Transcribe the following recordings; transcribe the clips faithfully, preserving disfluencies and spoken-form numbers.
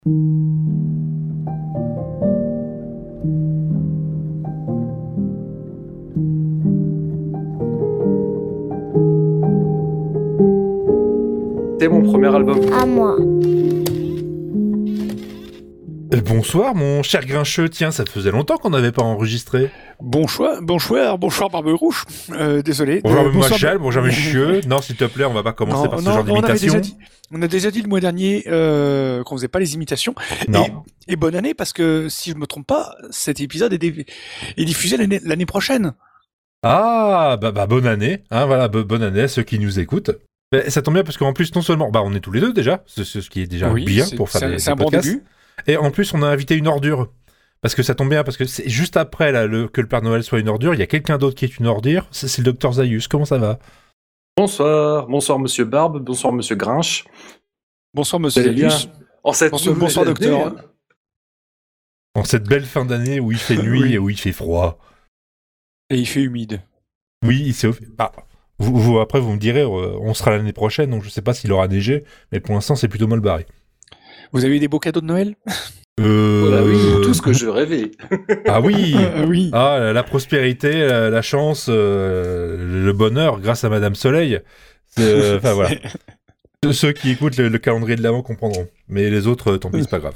C'est mon premier album. À moi. Euh, bonsoir, mon cher Grincheux. Tiens, ça faisait longtemps qu'on n'avait pas enregistré. Bonsoir, bonsoir, bonsoir Barberouche. Euh, désolé. Bonjour, euh, bonsoir, Michel, bonjour, Monsieur. Non, s'il te plaît, on va pas commencer non, par ce non, genre non, on, avait d'imitation. déjà dit, on a déjà dit le mois dernier euh, qu'on faisait pas les imitations. Non. Et, et bonne année, parce que si je me trompe pas, cet épisode est, dé- est diffusé l'année, l'année prochaine. Ah, bah, bah bonne année. Hein, voilà, bo- bonne année à ceux qui nous écoutent. Bah, ça tombe bien parce qu'en plus, non seulement, bah, on est tous les deux déjà, c'est c'est ce qui est déjà Oui, bien c'est- pour faire c'est, des, c'est des un bon podcasts. début. Et en plus, on a invité une ordure. Parce que ça tombe bien, parce que c'est juste après là, le, que le Père Noël soit une ordure, il y a quelqu'un d'autre qui est une ordure, c'est, c'est le docteur Zaius. Comment ça va? Bonsoir, bonsoir Monsieur Barbe, bonsoir Monsieur Grinch. Bonsoir, Vous monsieur allez bien Zaius. En cette Bonsoir, nouvelle bonsoir, année, docteur. hein. En cette belle fin d'année où il fait nuit Oui. et où il fait froid. Et il fait humide. Oui, c'est... Ah, vous, vous, après, vous me direz, euh, on sera l'année prochaine, donc je sais pas s'il aura neigé, mais pour l'instant, c'est plutôt mal barré. Vous avez eu des beaux cadeaux de Noël? Euh... Voilà, oui, tout ce que je rêvais. Ah oui Euh, Oui. Ah, la, la prospérité, la, la chance, euh, le bonheur, grâce à Madame Soleil. C'est, euh, Enfin, voilà. Ceux- Ceux qui écoutent le, le calendrier de l'Avent comprendront. Mais les autres, euh, tant pis, c'est pas grave.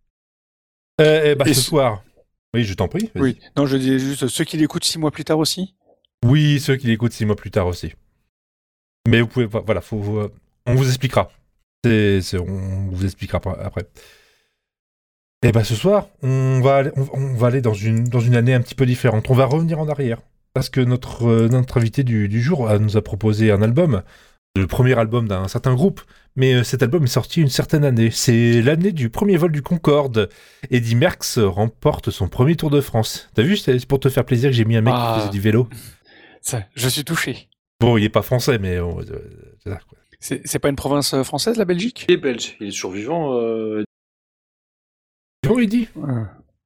Euh, eh bah, Et ce ce- soir... Oui, je t'en prie. vas-y. Oui. Non, je disais juste ceux qui l'écoutent six mois plus tard aussi. Oui, ceux qui l'écoutent six mois plus tard aussi. Mais vous pouvez... Voilà, faut, vous- on vous expliquera. C'est, c'est- on vous expliquera après. Et bah ce soir, on va aller, on, on va aller dans une, dans une année un petit peu différente. On va revenir en arrière. Parce que notre, euh, notre invité du, du jour a- nous a proposé un album, le premier album d'un certain groupe, mais euh, cet album est sorti une certaine année. C'est l'année du premier vol du Concorde. Eddy Merckx remporte son premier Tour de France. T'as vu, c'est c'est pour te faire plaisir que j'ai mis un mec Ah. qui faisait du vélo. Ça, je suis touché. Bon, il est pas français, mais euh, euh, c'est ça, quoi. C'est, c'est pas une province euh, française, la Belgique? Il est belge, il est toujours vivant. euh, Bon, Eddy. Euh,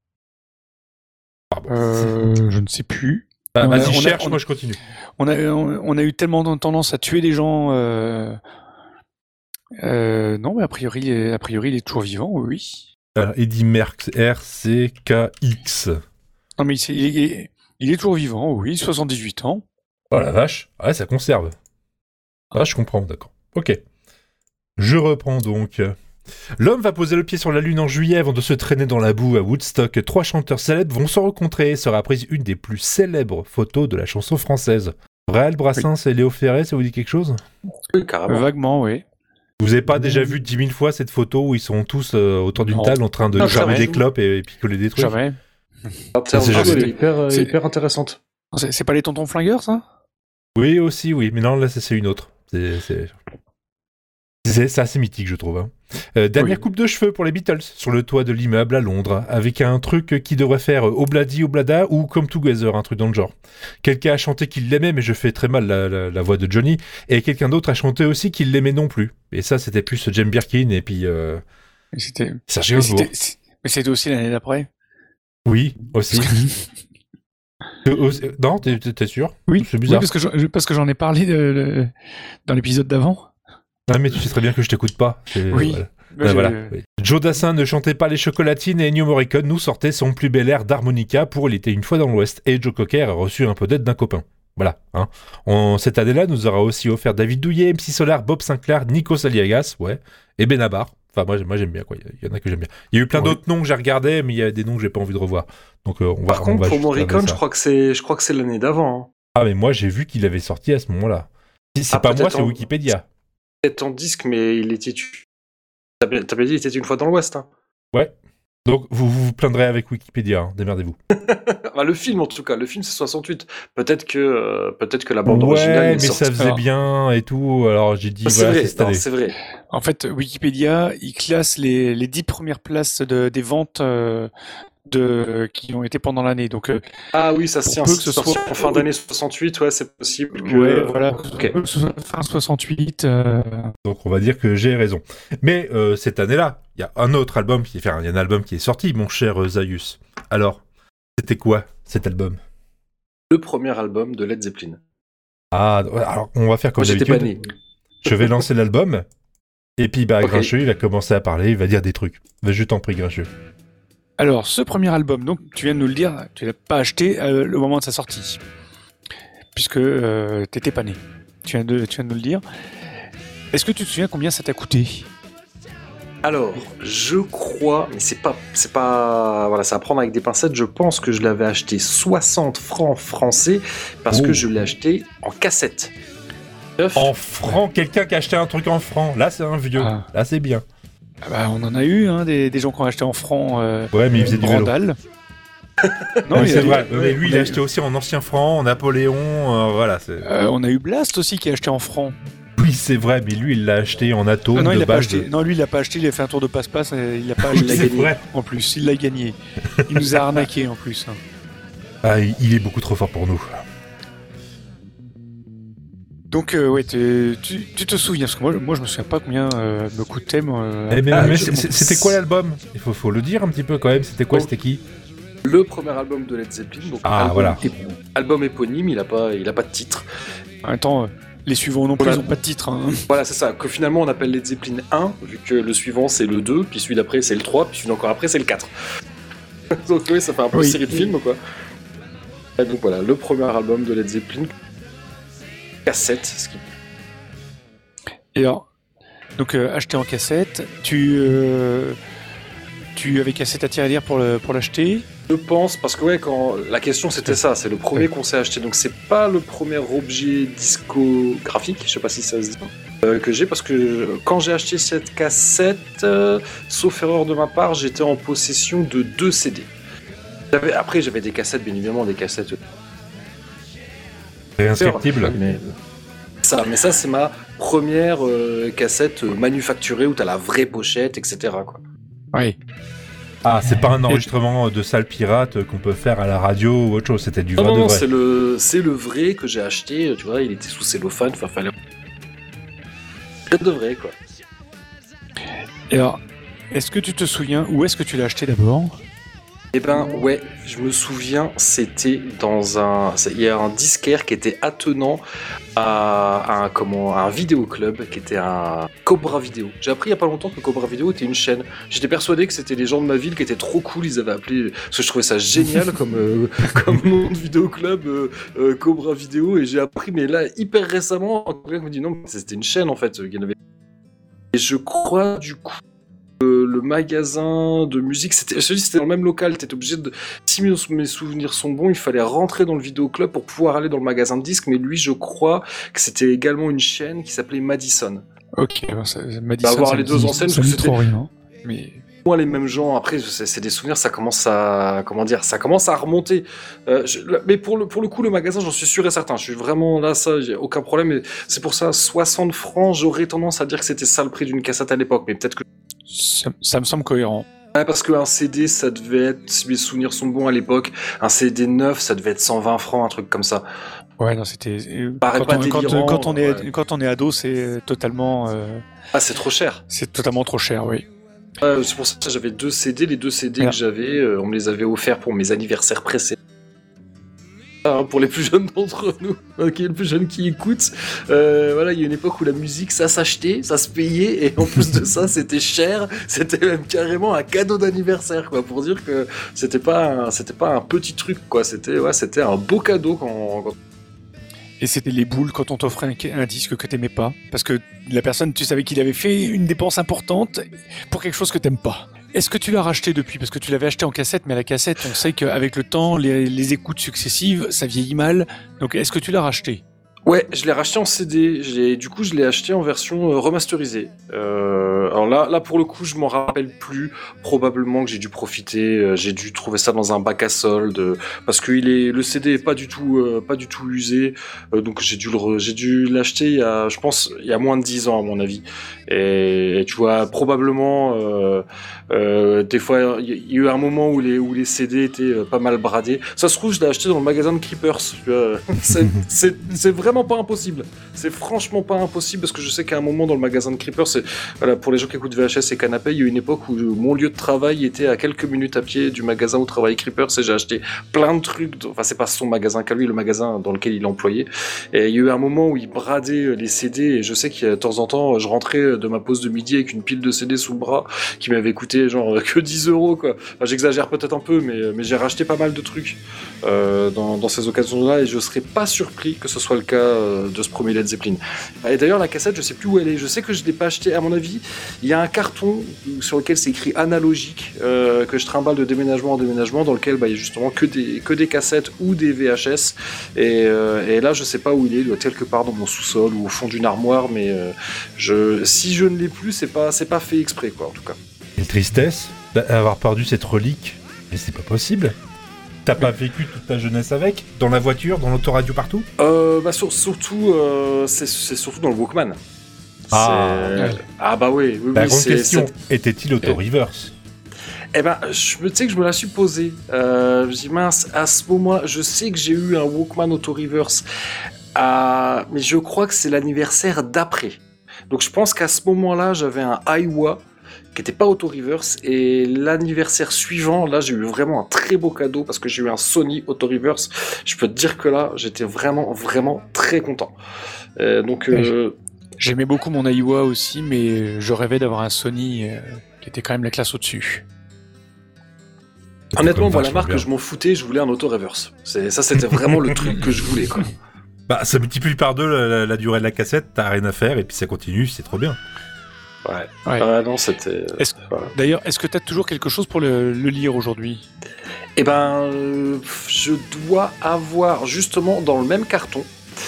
Ah, bon. euh, je ne sais plus. Bah, on a- vas-y, on a- cherche, on a- moi je continue. On a, on, on a eu tellement de tendance à tuer des gens. Euh... euh, non, mais a priori, a priori, il est toujours vivant, oui. oui. Alors, Eddy Merckx, R C K X. Non, mais il, s'est- il est, il est toujours vivant, oui, soixante-dix-huit ans. Oh la vache, ouais, ça conserve. Ah, je comprends, d'accord. Ok. Je reprends donc. L'homme va poser le pied sur la Lune en juillet avant de se traîner dans la boue à Woodstock. Trois chanteurs célèbres vont se rencontrer et sera prise une des plus célèbres photos de la chanson française. Brel, Brassens et Léo Ferré, ça vous dit quelque chose? Oui, carrément. Vaguement, oui. Vous avez pas déjà vu dix mille fois cette photo où ils sont tous euh, autour d'une Non. table en train de Non, jamais jamais. des clopes et, et picoler des trucs? Jamais. Ah, Ça, c'est c'est jamais- elle est hyper, euh, c'est- hyper intéressante. C'est, c'est pas les tontons flingueurs, ça? Oui, aussi, oui. Mais non, là, c'est, c'est une autre. C'est, c'est... C'est, c'est assez mythique, je trouve. hein. Euh, dernière Oui. coupe de cheveux pour les Beatles, sur le toit de l'immeuble à Londres, avec un truc qui devrait faire euh, Obladi Oblada ou Come Together, un truc dans le genre. Quelqu'un a chanté qu'il l'aimait, mais je fais très mal la, la- la voix de Johnny, et quelqu'un d'autre a chanté aussi qu'il l'aimait non plus. Et ça, c'était plus James Birkin et puis euh, Et C'était, Serge mais Gainsbourg. c'était, c'est- mais c'était aussi l'année d'après. Oui, aussi. Euh, aussi- Non, t'es, t'es- t'es sûr? Oui, C'est oui, bizarre. parce que, j'en- parce que j'en ai parlé de- de- dans l'épisode d'avant. Ah, mais tu sais très bien que je t'écoute pas. C'est- Oui. voilà. Bah, Ben j'ai- voilà, oui. Joe Dassin ne chantait pas les chocolatines et Ennio Morricone nous sortait son plus bel air d'harmonica pour Il était une fois dans l'Ouest. Et Joe Cocker a reçu un peu d'aide d'un copain. Voilà. Hein. On- cette année-là, nous aura aussi offert David Douillet, M C Solar, Bob Sinclair, Nico Saliagas, ouais, et Benabar. Enfin, moi, moi j'aime bien, quoi. Il y en a que j'aime bien. Il y a eu plein Oui. d'autres noms que j'ai regardés, mais il y a des noms que j'ai pas envie de revoir. Donc, euh, on va. Par on contre, va pour juste Morricone, regarder je ça. crois que c'est, je crois que c'est l'année d'avant. hein. Ah, mais moi, j'ai vu qu'il avait sorti à ce moment-là. C'est c'est Ah, pas moi, peut-être c'est en- Wikipédia. Peut-être en disque, mais il était. T'as bien t'as bien dit, il était une fois dans l'Ouest. Hein. Ouais. Donc, vous vous, vous plaindrez avec Wikipédia, hein. Démerdez-vous. Enfin, le film, en tout cas, le film c'est soixante-huit. Peut-être que, euh, peut-être que la bande originale Ouais, est mais sortie. ça faisait Alors- bien et tout. Alors j'ai dit, Ah, c'est voilà, vrai, c'est cette non, année. c'est vrai. En fait, Wikipédia, il classe les, les dix premières places de, des ventes euh, de, qui ont été pendant l'année. Donc, euh, Ah oui, ça se Pour tient. peu C'est que ce sorti soit- en fin d'année soixante-huit, ouais, c'est possible que. ouais, voilà. Ok. Que ce soit fin soixante-huit. euh, Donc on va dire que j'ai raison. Mais euh, cette année-là, il y a un autre album qui est, enfin, il y a un album qui est sorti, mon cher euh, Zaius. Alors, c'était quoi cet album? Le premier album de Led Zeppelin. Ah, alors on va faire comme Moi, j'étais pas d'habitude. né. Je vais lancer l'album Et puis, bah, Ok. Grincheux, il va commencer à parler, il va dire des trucs. Bah, je t'en prie, Grincheux. Alors, ce premier album, donc, tu viens de nous le dire, tu l'as pas acheté euh, au moment de sa sortie, puisque euh, t'étais pas né. Tu viens, de, tu viens de nous le dire. Est-ce que tu te souviens combien ça t'a coûté? Alors, je crois, mais c'est pas, c'est pas, voilà, c'est à prendre avec des pincettes. Je pense que je l'avais acheté soixante francs français parce Oh. que je l'ai acheté en cassette. Neuf. En francs, quelqu'un qui a acheté un truc en francs. Là, c'est un vieux. Ah. Là, c'est bien. Ah bah, on en a eu, hein, des, des gens qui ont acheté en francs. Euh, Ouais, mais il faisait du vélo. Randall. Non, il y c'est a- vrai. ouais, mais lui, on il a a eu- acheté aussi en ancien franc, en Napoléon. euh, voilà. C'est... euh, on a eu Blast aussi qui a acheté en francs. Oui, c'est vrai, mais lui, il l'a acheté en atome Ah non, il de a pas base. acheté. Non, lui, il l'a pas acheté. Il a fait un tour de passe-passe. Et il l'a pas Oui, acheté. c'est vrai. En plus, il l'a gagné. Il nous a arnaqué en plus. hein. Ah, il il est beaucoup trop fort pour nous. Donc, euh, ouais, t'es- tu, tu te souviens, parce que moi, moi je me souviens pas combien euh, me coûtait. Moi, euh, Eh, mais, Ah, mais je- c'est- c'est- c'était quoi l'album? Il faut, faut le dire un petit peu quand même. C'était quoi? Oh. C'était qui? Le premier album de Led Zeppelin. Donc Ah, album, voilà. ép- album éponyme, il a pas, il a pas de titre. En même temps, euh, les suivants non plus, Voilà. ils ont pas de titre. hein. Voilà, c'est ça. Que finalement on appelle Led Zeppelin un, vu que le suivant c'est le deux, puis celui d'après c'est le trois, puis celui d'encore après c'est le quatre. Donc oui, ça fait un peu Oui. série de films quoi. Et donc voilà, le premier album de Led Zeppelin, cassette, ce qui Et alors, donc euh, acheté en cassette, tu, euh, tu avais cassé ta tirelire pour, le, pour l'acheter. je pense, parce que ouais, quand la question c'était ça, c'est le premier qu'on s'est acheté, donc c'est pas le premier objet discographique, je sais pas si ça se dit, euh, que j'ai, parce que quand j'ai acheté cette cassette, euh, sauf erreur de ma part, j'étais en possession de deux C D. J'avais- après j'avais des cassettes, bien évidemment, des cassettes Réinscriptible. mais ça, mais ça c'est ma première euh, cassette euh, manufacturée où t'as la vraie pochette, et cetera quoi. Oui. Ah, c'est pas un enregistrement de salle pirate qu'on peut faire à la radio ou autre chose. C'était du Non, vrai non, de non, vrai. c'est le, c'est le vrai que j'ai acheté, tu vois, il était sous cellophane, enfin fallait. C'est de vrai quoi. Et alors, est-ce que tu te souviens où est-ce que tu l'as acheté d'abord? Eh ben ouais, je me souviens, c'était dans un, c'est- il y a un disquaire qui était attenant à, à un comment, à un vidéoclub qui était un Cobra Vidéo. J'ai appris il y a pas longtemps que Cobra Vidéo était une chaîne. J'étais persuadé que c'était les gens de ma ville qui étaient trop cool, ils avaient appelé, parce que je trouvais ça génial comme euh, comme nom de vidéoclub euh, euh, Cobra Vidéo, et j'ai appris mais là hyper récemment, quelqu'un me dit non, c'était une chaîne en fait, euh, qu'il y en avait. Et je crois du coup. Euh, le magasin de musique, c'était, je te dis, c'était dans le même local, t'étais obligé de, si mes mes souvenirs sont bons, il fallait rentrer dans le vidéoclub pour pouvoir aller dans le magasin de disques, mais lui, je crois que c'était également une chaîne qui s'appelait Madison. Ok, bon, ça, ça m'a dit Bah, ça. avoir ça les me deux dit- enseignes, ça me parce dit que trop rien. Mais Moi, les mêmes gens, après, c'est, c'est des souvenirs, ça commence à, comment dire, ça commence à remonter. Euh, je- là, mais pour le, pour le coup, le magasin, j'en suis sûr et certain, je suis vraiment là, ça, j'ai aucun problème, et c'est pour ça, soixante francs, j'aurais tendance à dire que c'était ça le prix d'une cassette à l'époque, mais peut-être que ça, ça me semble cohérent. Ouais, parce qu'un C D, ça devait être, si mes souvenirs sont bons à l'époque, un C D neuf, ça devait être cent vingt francs, un truc comme ça. Ouais, non, c'était. euh, Paraît Quand pas on, quand, délirant, quand on est, ouais. quand on est ado, c'est totalement, euh, Ah, c'est trop cher. c'est totalement trop cher, oui. Ouais, c'est pour ça que j'avais deux C D. Les deux C D Voilà. que j'avais, euh, on me les avait offerts pour mes anniversaires précédents. Ah, pour les plus jeunes d'entre nous, hein, qui est le plus jeune qui écoute, euh, voilà, il y a une époque où la musique, ça s'achetait, ça se payait, et en plus de ça, c'était cher, c'était même carrément un cadeau d'anniversaire, quoi, pour dire que c'était pas, un, c'était pas un petit truc, quoi, c'était, ouais, c'était un beau cadeau quand, quand Et c'était les boules quand on t'offrait un, un disque que t'aimais pas. Parce que la personne, tu savais qu'il avait fait une dépense importante pour quelque chose que t'aimes pas. Est-ce que tu l'as racheté depuis? Parce que tu l'avais acheté en cassette, mais la cassette, on sait qu'avec le temps, les, les écoutes successives, ça vieillit mal. Donc est-ce que tu l'as racheté? Ouais, je l'ai racheté en C D. J'ai, du coup, je l'ai acheté en version euh, remasterisée. Euh, alors là, là, pour le coup, je m'en rappelle plus. Probablement que j'ai dû profiter. euh, j'ai dû trouver ça dans un bac à solde euh, parce que il est, le C D est pas du tout, euh, pas du tout usé. Euh, donc j'ai dû le, re- j'ai dû l'acheter il y a, je pense, il y a moins de dix ans à mon avis. Et, et tu vois, probablement, euh, euh, des fois, il y, il y a eu un moment où les, où les C D étaient euh, pas mal bradés. Ça se trouve, je l'ai acheté dans le magasin de Creepers. Tu vois. c'est, c'est, c'est vraiment vraiment pas impossible. C'est franchement pas impossible parce que je sais qu'à un moment dans le magasin de Creeper, c'est voilà, pour les gens qui écoutent V H S et Canapé, il y a eu une époque où mon lieu de travail était à quelques minutes à pied du magasin où travaillait Creeper. Et j'ai acheté plein de trucs. De... Enfin, c'est pas son magasin qu'à lui, le magasin dans lequel il est employé. Et il y a eu un moment où il bradait les C D et je sais qu'il y a de temps en temps, je rentrais de ma pause de midi avec une pile de C D sous le bras qui m'avait coûté genre que dix euros quoi. Enfin, j'exagère peut-être un peu, mais mais j'ai racheté pas mal de trucs euh, dans, dans ces occasions-là et je serais pas surpris que ce soit le cas euh, de ce premier Led Zeppelin. Et d'ailleurs la cassette, je sais plus où elle est. Je sais que je l'ai pas acheté. À mon avis, il y a un carton sur lequel c'est écrit analogique euh, que je trimballe de déménagement en déménagement, dans lequel bah, il y a justement que des que des cassettes ou des V H S. Et, euh, et là, je sais pas où il est. Il doit être quelque part dans mon sous-sol ou au fond d'une armoire, mais euh, je si je ne l'ai plus, c'est pas c'est pas fait exprès quoi en tout cas. Quelle tristesse d'avoir perdu cette relique. Mais c'est pas possible. T'as pas vécu toute ta jeunesse avec? Dans la voiture, dans l'autoradio, partout? euh, bah, sur, Surtout, euh, c'est, c'est surtout dans le Walkman. Ah, c'est... ah bah oui. oui la oui, grande c'est, question, c'est... était-il auto-reverse? Eh ben, je me tu sais que je me la suis posée. Euh, je me dis mince, à ce moment-là, je sais que j'ai eu un Walkman auto-reverse, à... mais je crois que c'est l'anniversaire d'après. Donc je pense qu'à ce moment-là, j'avais un Aiwa qui n'était pas auto-reverse, et l'anniversaire suivant, là j'ai eu vraiment un très beau cadeau parce que j'ai eu un Sony auto-reverse. Je peux te dire que là j'étais vraiment vraiment très content. Euh, donc euh... j'aimais beaucoup mon Aiwa aussi, mais je rêvais d'avoir un Sony euh, qui était quand même la classe au-dessus. Honnêtement, moi la marque bien. Je m'en foutais, je voulais un auto-reverse. C'est, ça c'était vraiment le truc que je voulais quoi. Bah ça multiplie par deux la, la, la durée de la cassette, t'as rien à faire et puis ça continue, c'est trop bien. Ouais. ouais. Ah non, c'était. Est-ce... Voilà. D'ailleurs, est-ce que tu as toujours quelque chose pour le, le lire aujourd'hui? Eh ben, euh, je dois avoir justement dans le même carton.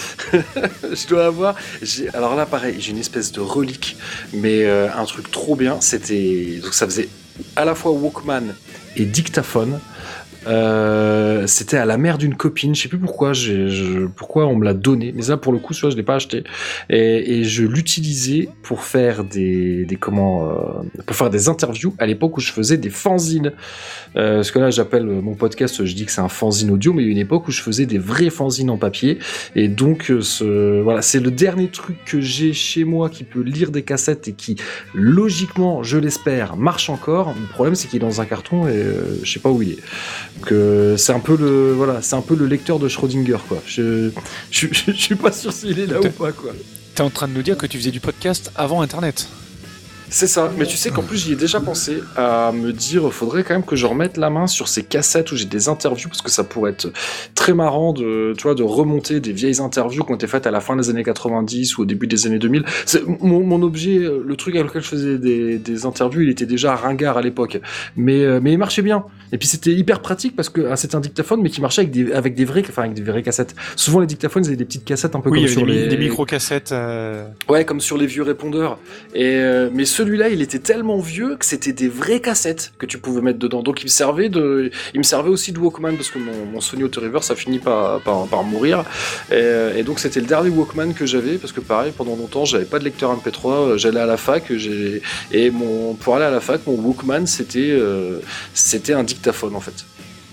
je dois avoir. J'ai... Alors là, pareil, j'ai une espèce de relique, mais euh, un truc trop bien. C'était donc ça faisait à la fois Walkman et dictaphone. Euh, c'était à la mère d'une copine, je sais plus pourquoi, j'ai, je, pourquoi on me l'a donné, mais ça pour le coup, soit je l'ai pas acheté, et, et je l'utilisais pour faire des, des comment, euh, pour faire des interviews à l'époque où je faisais des fanzines. Euh, parce que là, j'appelle mon podcast, je dis que c'est un fanzine audio, mais il y a une époque où je faisais des vrais fanzines en papier, et donc ce, voilà, c'est le dernier truc que j'ai chez moi qui peut lire des cassettes et qui, logiquement, je l'espère, marche encore. Le problème, c'est qu'il est dans un carton et euh, je sais pas où il est. Donc euh, c'est un peu le voilà, c'est un peu le lecteur de Schrödinger quoi. Je je, je, je suis pas sûr s'il est là T'es, ou pas quoi. T'es en train de nous dire que tu faisais du podcast avant Internet? C'est ça, mais tu sais qu'en plus j'y ai déjà pensé à me dire faudrait quand même que je remette la main sur ces cassettes où j'ai des interviews parce que ça pourrait être très marrant de tu vois de remonter des vieilles interviews qui ont été faites à la fin des années quatre-vingt-dix ou au début des années deux mille. C'est mon, mon objet, le truc avec lequel je faisais des, des interviews, il était déjà ringard à l'époque, mais mais il marchait bien. Et puis c'était hyper pratique parce que ah, c'était un dictaphone mais qui marchait avec des avec des vrais enfin avec des vraies cassettes. Souvent les dictaphones ils avaient des petites cassettes un peu oui, comme sur des, les des micro-cassettes euh... ouais, comme sur les vieux répondeurs. Et euh, mais celui-là, il était tellement vieux que c'était des vraies cassettes que tu pouvais mettre dedans. Donc il me servait de il me servait aussi de Walkman parce que mon, mon Sony auto-reverse a fini par par, par mourir. Et, et donc c'était le dernier Walkman que j'avais parce que pareil pendant longtemps, j'avais pas de lecteur M P trois, j'allais à la fac, j'ai et mon pour aller à la fac, mon Walkman c'était euh, c'était un dictaphone en fait.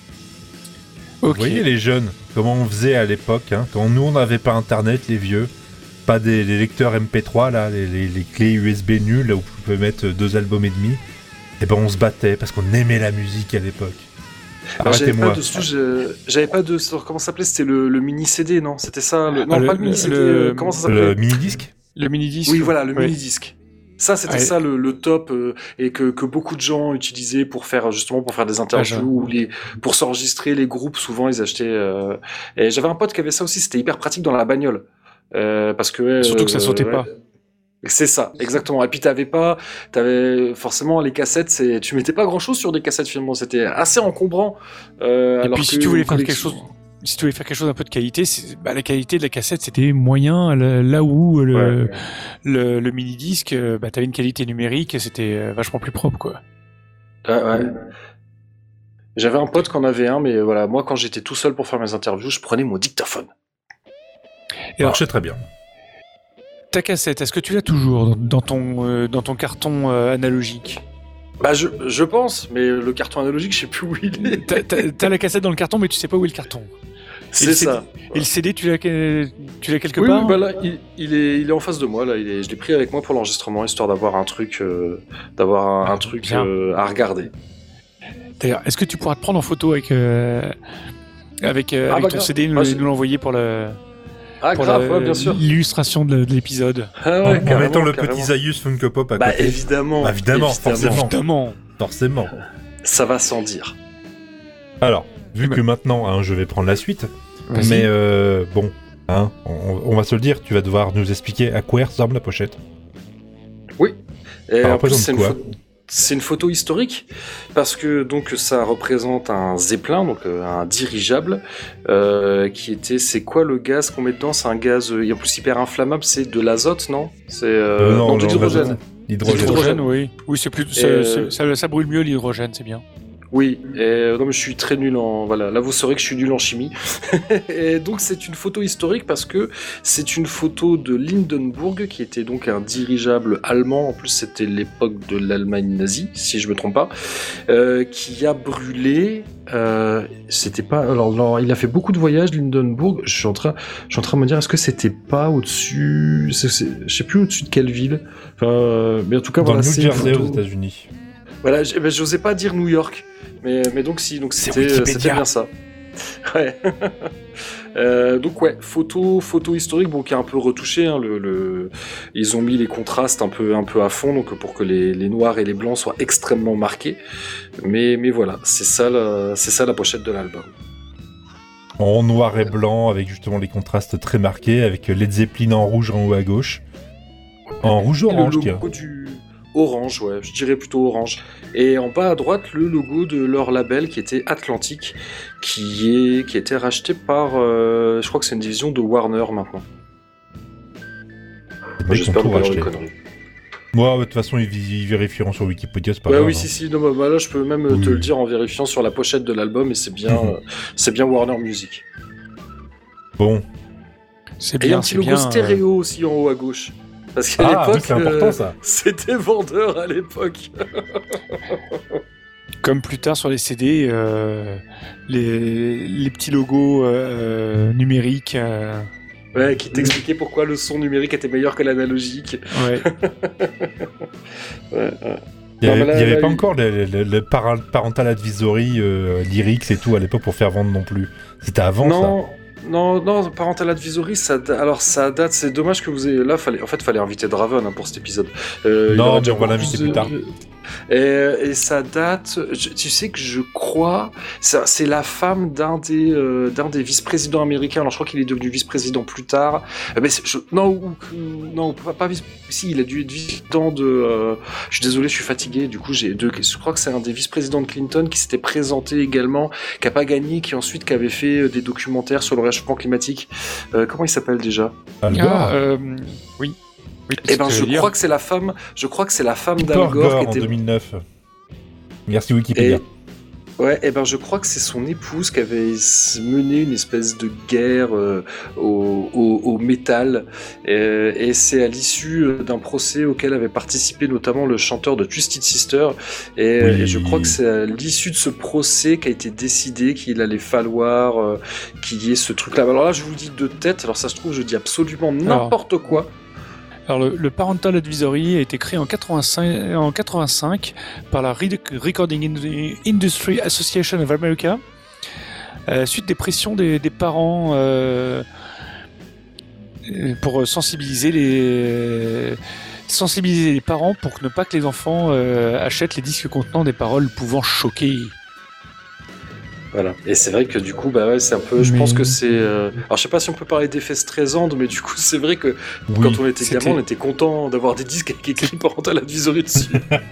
Okay. Vous voyez les jeunes, comment on faisait à l'époque, hein, quand nous on n'avait pas internet, les vieux, pas des les lecteurs M P trois là, les, les, les clés U S B nulles là où vous pouvez mettre deux albums et demi, et ben on se battait parce qu'on aimait la musique à l'époque. Alors, Arrêtez-moi. J'avais pas de, je, j'avais pas de comment ça s'appelait, c'était le, le mini C D non, c'était ça le, non ah, pas le, le mini C D, le, comment ça s'appelait? Le mini disque. Le mini disque. Oui voilà, le oui. mini disque. Ça, c'était ouais. ça le, le top euh, et que, que beaucoup de gens utilisaient pour faire justement pour faire des interviews ah, ou les pour s'enregistrer les groupes. Souvent, ils achetaient. Euh... Et j'avais un pote qui avait ça aussi. C'était hyper pratique dans la bagnole euh, parce que euh, surtout que ça sautait ouais, pas. C'est ça, exactement. Et puis t'avais pas, t'avais forcément les cassettes. C'est, tu mettais pas grand chose sur des cassettes finalement. C'était assez encombrant. Euh, et alors puis si que, tu voulais faire quelque chose. Si tu voulais faire quelque chose un peu de qualité, c'est, bah, la qualité de la cassette c'était moyen, là où le, ouais. le, le mini-disque, bah, t'avais une qualité numérique et c'était vachement plus propre, quoi. Ouais, ouais. J'avais un pote qui en avait un, mais voilà, moi quand j'étais tout seul pour faire mes interviews, je prenais mon dictaphone. Et alors, marchait très bien. Ta cassette, est-ce que tu l'as toujours dans ton, euh, dans ton carton euh, analogique ? Bah je, je pense, mais le carton analogique, je sais plus où il est. T'as, t'as, t'as la cassette dans le carton, mais tu sais pas où est le carton. C'est ça. Et le C D, tu l'as, tu l'as quelque oui, part oui, bah là, il, il, est, il est en face de moi. Là, il est, je l'ai pris avec moi pour l'enregistrement, histoire d'avoir un truc, euh, d'avoir un, un truc euh, à regarder. D'ailleurs, est-ce que tu pourras te prendre en photo avec, euh, avec, euh, ah, avec bah, ton grave. C D, nous, ah, nous l'envoyer pour le. Ah, pour grave, la, ouais, bien sûr. L'illustration de, de l'épisode. Ah ouais, en, en mettant le carrément. Petit Zaius Funko Pop à bah, côté. Évidemment. Bah, évidemment, évidemment. Forcément. Évidemment. Forcément. Ça va sans dire. Alors, vu que maintenant, hein, je vais prendre la suite, Vas-y. mais euh, bon, hein, on, on va se le dire, tu vas devoir nous expliquer à quoi ressemble la pochette. Oui. Et ça en plus, représente c'est quoi une, pho- c'est une photo historique parce que donc ça représente un Zeppelin, donc euh, un dirigeable, euh, qui était. C'est quoi le gaz qu'on met dedans? C'est un gaz euh, en plus hyper inflammable. C'est de l'azote, non? C'est euh, Euh, non, non, de non, l'hydrogène. L'hydrogène. L'hydrogène, oui. Oui, c'est plus, ça, euh, c'est- ça, ça brûle mieux l'hydrogène, c'est bien. Oui, et, euh, non mais je suis très nul en voilà. Là vous saurez que je suis nul en chimie. Et donc c'est une photo historique parce que c'est une photo de l'Hindenburg qui était donc un dirigeable allemand. En plus c'était l'époque de l'Allemagne nazie, si je me trompe pas, euh, qui a brûlé. Euh, c'était pas. Alors, alors il a fait beaucoup de voyages l'Hindenburg. Je suis en train, je suis en train de me dire est-ce que c'était pas au-dessus. C'est, c'est, je sais plus au-dessus de quelle ville. Enfin, euh, mais en tout cas Dans voilà. le New c'est une Jersey photo- aux États-Unis. Voilà, j'- ben, j'osais pas dire New York, mais, mais donc si, donc C'est c'était, Wikipédia. c'était bien ça. Ouais. Euh, donc ouais, photo, photo historique, bon qui est un peu retouchée. Hein, le, le, ils ont mis les contrastes un peu, un peu à fond, donc pour que les, les noirs et les blancs soient extrêmement marqués. Mais, mais voilà, c'est ça, la, c'est ça la pochette de l'album. En noir et blanc, avec justement les contrastes très marqués, avec Led Zeppelin en rouge en haut à gauche. En rouge-orange, le tiens. logo du orange, ouais, je dirais plutôt orange. Et en bas à droite, le logo de leur label qui était Atlantic, qui est qui a été racheté par, euh, je crois que c'est une division de Warner maintenant. C'est vrai J'espère qu'on ne tout pas dire de racheté. conneries. Moi, de toute façon, ils, ils vérifieront sur Wikipédia, c'est pas Ouais, grave. oui, hein. si, si, non, bah, bah, là je peux même Oui. te le dire en vérifiant sur la pochette de l'album, et c'est bien, Mhm. euh, c'est bien Warner Music. Bon. C'est Et il y a bien, un petit c'est logo bien. stéréo aussi en haut à gauche. Parce qu'à Ah, oui, l'époque, c'est important euh, ça. c'était vendeur à l'époque. euh, Comme plus tard sur les C D, euh, les, les petits logos euh, numériques. euh, Ouais, qui t'expliquait pourquoi le son numérique était meilleur que l'analogique. ouais. Ouais, ouais. Il n'y Non, avait, mais là- il y avait là, pas il- encore le, le- le para- parental advisory, euh, lyrics et tout à l'époque pour faire vendre non plus. C'était avant non, non, non, Parental Advisory, ça, da- alors ça date. C'est dommage que vous ayez là. Fallait, en fait, fallait inviter Draven hein, pour cet épisode. Euh, il Non, aurait mais déjà on va beaucoup l'inviter de- plus tard. Et, et ça date. je- tu sais que je crois, ça- c'est la femme d'un des euh, d'un des vice-présidents américains. Alors je crois qu'il est devenu vice-président plus tard. Euh, mais c'est- je- non, ou- non, pas, pas vice. Si, il a dû être vice-président de. euh, je suis désolé, je suis fatigué. Du coup, j'ai deux. Je crois que c'est un des vice-présidents de Clinton qui s'était présenté également, qui a pas gagné, qui ensuite qui avait fait euh, des documentaires sur le réchauffement climatique. Euh, comment il s'appelle déjà? ça. Al Gore. Ah, euh, oui. Oui, Eh ben, c'est ce je que j'allais crois dire. que c'est la femme. Je crois que c'est la femme Pete d'Al Gore Gore qui en était. deux mille neuf. Merci Wikipédia. Ouais, et ben je crois que c'est son épouse qui avait s- mené une espèce de guerre euh, au, au, au métal, euh, et c'est à l'issue euh, d'un procès auquel avait participé notamment le chanteur de Twisted Sister, et, Oui. et je crois que c'est à l'issue de ce procès qu'a été décidé qu'il allait falloir euh, qu'il y ait ce truc-là. Alors là, je vous le dis de tête, alors ça se trouve, je dis absolument n'importe quoi. Alors, le, le Parental Advisory a été créé en quatre-vingt-cinq, en quatre-vingt-cinq par la Re- Recording Ind- Industry Association of America, euh, suite des pressions des, des parents euh, euh, pour sensibiliser les sensibiliser les parents pour ne pas que les enfants euh, achètent les disques contenant des paroles pouvant choquer. Voilà. Et c'est vrai que du coup, bah ouais, c'est un peu. Je Mais- pense que c'est. euh, Alors, je sais pas si on peut parler d'effet Streisand, mais du coup, c'est vrai que Oui. quand on était c'était- gamin, on était content d'avoir des disques avec écrit Parental Advisory dessus.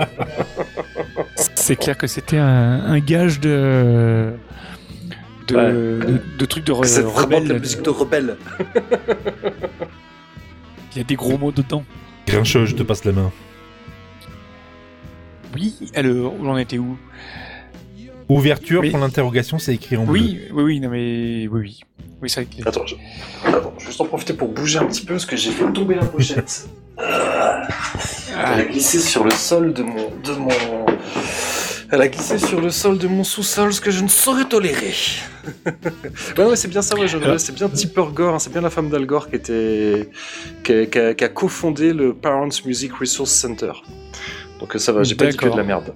C'est clair que c'était un, un gage de de, Ouais. de, de trucs de re- C'est vraiment de la rebelle. musique de rebelle. Il y a des gros mots dedans. Grincheux, je te passe la main. Oui, alors, on en était où? Ouverture, Oui. pour l'interrogation, c'est écrit en bleu. Oui, oui, oui, non mais oui, oui. Oui, c'est vrai que... Attends, je... Attends, je vais juste en profiter pour bouger un petit peu parce que j'ai fait tomber la pochette. Euh, Elle a glissé sur le sol de mon, de mon, Elle a glissé sur le sol de mon sous-sol, ce que je ne saurais tolérer. ouais, ouais, c'est bien ça, ouais, je, ouais, c'est bien Tipper Gore, hein, c'est bien la femme d'Al Gore qui, était, qui, qui, a, qui a cofondé le Parents Music Resource Center. Donc ça va, j'ai D'accord. pas dit que de la merde.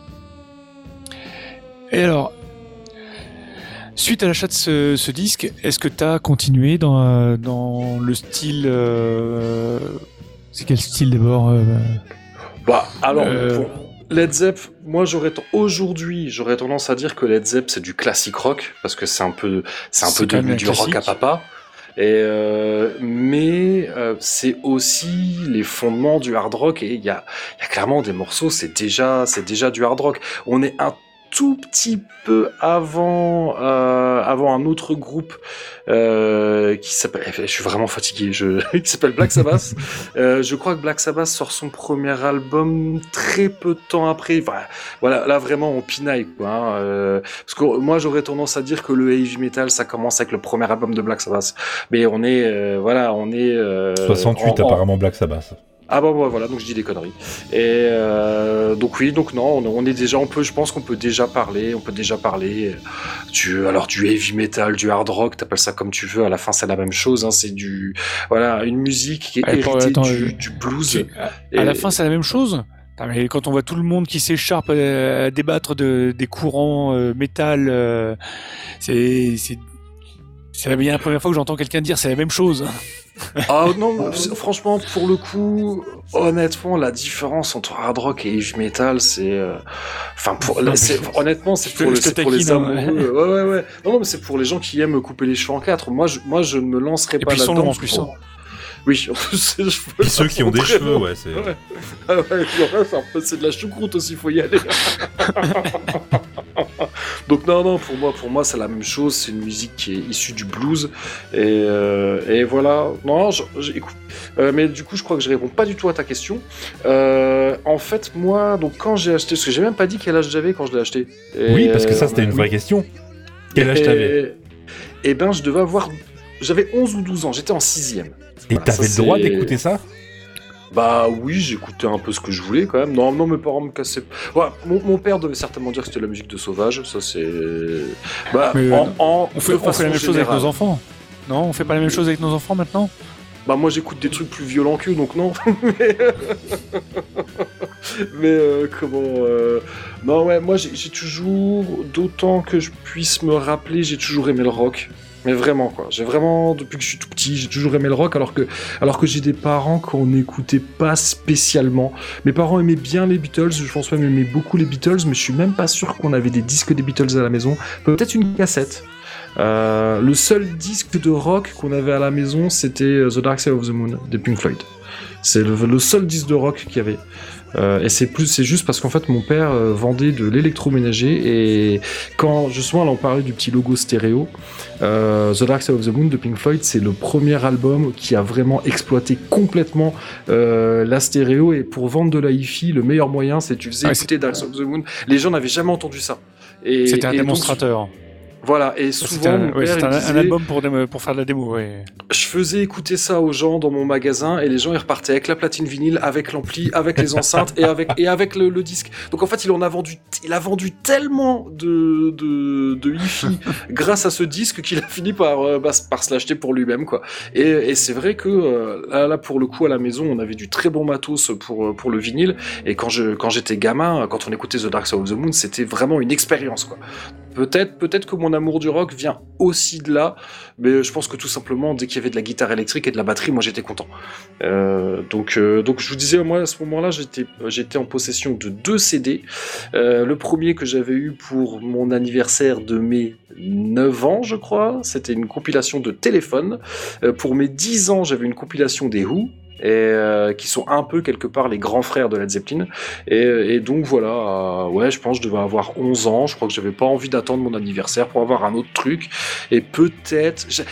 Et alors, suite à l'achat de ce, ce disque, est-ce que tu as continué dans, dans le style... Euh... C'est quel style d'abord euh... Bah, alors... Euh... Pour... Led Zepp, moi j'aurais t- aujourd'hui j'aurais tendance à dire que Led Zepp c'est du classique rock parce que c'est un peu c'est un c'est peu devenu du classique. Rock à papa. Et euh, mais euh, c'est aussi les fondements du hard rock et il y a il y a clairement des morceaux c'est déjà c'est déjà du hard rock. On est un tout petit peu avant euh, avant un autre groupe euh, qui s'appelle je suis vraiment fatigué je qui s'appelle Black Sabbath. euh, je crois que Black Sabbath sort son premier album très peu de temps après. Enfin, voilà, là vraiment on pinaille quoi. Hein, euh, parce que moi j'aurais tendance à dire que le heavy metal ça commence avec le premier album de Black Sabbath. Mais on est euh, voilà on est euh, soixante-huit en, apparemment Black Sabbath. Ah bah, bah voilà, donc je dis des conneries. Et euh, donc oui, donc non, on, on est déjà, on peut, je pense qu'on peut déjà parler, on peut déjà parler. Du, alors du heavy metal, du hard rock, t'appelles ça comme tu veux. À la fin, c'est la même chose. Hein, c'est du, voilà, une musique qui est héritée attends, du, euh, du blues. Tu, et... À la fin, c'est la même chose. Mais quand on voit tout le monde qui s'écharpe à, à débattre de, des courants euh, métal, euh, c'est, c'est, c'est bien la première fois que j'entends quelqu'un dire c'est la même chose. Ah non, franchement, pour le coup, honnêtement, la différence entre hard rock et heavy metal, c'est, euh... enfin, pour, là, c'est, honnêtement, c'est pour, le, c'est pour les amoureux. Ouais, ouais, ouais. Non, non, mais c'est pour les gens qui aiment couper les cheveux en quatre. Moi, je, moi, je ne me lancerai et pas là-dedans. Longs, en plus. Hein. Oui, en plus, je veux et ceux qui ont des cheveux, ouais, c'est. Ouais. Ah ouais, c'est, un peu, c'est de la choucroute aussi, faut y aller. Donc non, non, pour moi, pour moi, c'est la même chose. C'est une musique qui est issue du blues, et, euh, et voilà. Non, je, je, écoute, euh, mais du coup, je crois que je réponds pas du tout à ta question. Euh, en fait, moi, donc quand j'ai acheté, parce que j'ai même pas dit quel âge j'avais quand je l'ai acheté. Et, oui, parce que ça, c'était une vraie oui. question. Quel âge et, t'avais ? Eh ben, je devais avoir, j'avais onze ou douze ans. J'étais en sixième. Et voilà, t'avais ça, le droit c'est... d'écouter ça ? Bah oui, j'écoutais un peu ce que je voulais quand même. Non, non, mes parents me cassaient. Ouais, mon, mon père devait certainement dire que c'était la musique de Sauvage. Ça, c'est. Bah, Mais, en, en, on fait, on fait la même chose avec nos enfants. Non, on fait pas la même chose avec nos enfants maintenant ? Bah moi j'écoute des trucs plus violents qu'eux, donc non. Mais, Mais euh, comment euh... Non ouais, moi j'ai, j'ai toujours, d'autant que je puisse me rappeler, j'ai toujours aimé le rock. Mais vraiment quoi, j'ai vraiment, depuis que je suis tout petit, j'ai toujours aimé le rock, alors que, alors que j'ai des parents qu'on n'écoutait pas spécialement. Mes parents aimaient bien les Beatles, je pense même aimaient beaucoup les Beatles, mais je suis même pas sûr qu'on avait des disques des Beatles à la maison. Peut-être une cassette. Euh, le seul disque de rock qu'on avait à la maison, c'était The Dark Side of the Moon de Pink Floyd. C'est le, le seul disque de rock qu'il y avait. Euh, et c'est plus, c'est juste parce qu'en fait mon père euh, vendait de l'électroménager, et quand justement là on parlait du petit logo stéréo, euh, The Dark Side of the Moon de Pink Floyd, c'est le premier album qui a vraiment exploité complètement euh, la stéréo, et pour vendre de la hi-fi, le meilleur moyen c'est tu faisais ah, écouter Dark Side of the Moon. Les gens n'avaient jamais entendu ça. Et, c'était un et démonstrateur. Donc, voilà, et souvent c'était un, mon ouais, père c'était un, disait, un album pour, pour faire de la démo, ouais. Je faisais écouter ça aux gens dans mon magasin, et les gens ils repartaient avec la platine vinyle, avec l'ampli, avec les enceintes et avec et avec le, le disque. Donc en fait il en a vendu, il a vendu tellement de de, de hi-fi grâce à ce disque qu'il a fini par euh, bah, par se l'acheter pour lui-même quoi. Et, et c'est vrai que euh, là, là pour le coup à la maison on avait du très bon matos pour pour le vinyle, et quand je quand j'étais gamin, quand on écoutait The Dark Side of the Moon, c'était vraiment une expérience quoi. Peut-être, peut-être que mon amour du rock vient aussi de là, mais je pense que tout simplement, dès qu'il y avait de la guitare électrique et de la batterie, moi j'étais content. Euh, donc, euh, donc je vous disais, moi à ce moment-là, j'étais, j'étais en possession de deux C D. Euh, le premier que j'avais eu pour mon anniversaire de mes neuf ans, je crois, c'était une compilation de Téléphone. Euh, pour mes dix ans, j'avais une compilation des Who. Et euh, qui sont un peu quelque part les grands frères de Led Zeppelin, et, et donc voilà, euh, ouais je pense que je devais avoir onze ans, je crois que j'avais pas envie d'attendre mon anniversaire pour avoir un autre truc, et peut-être oh,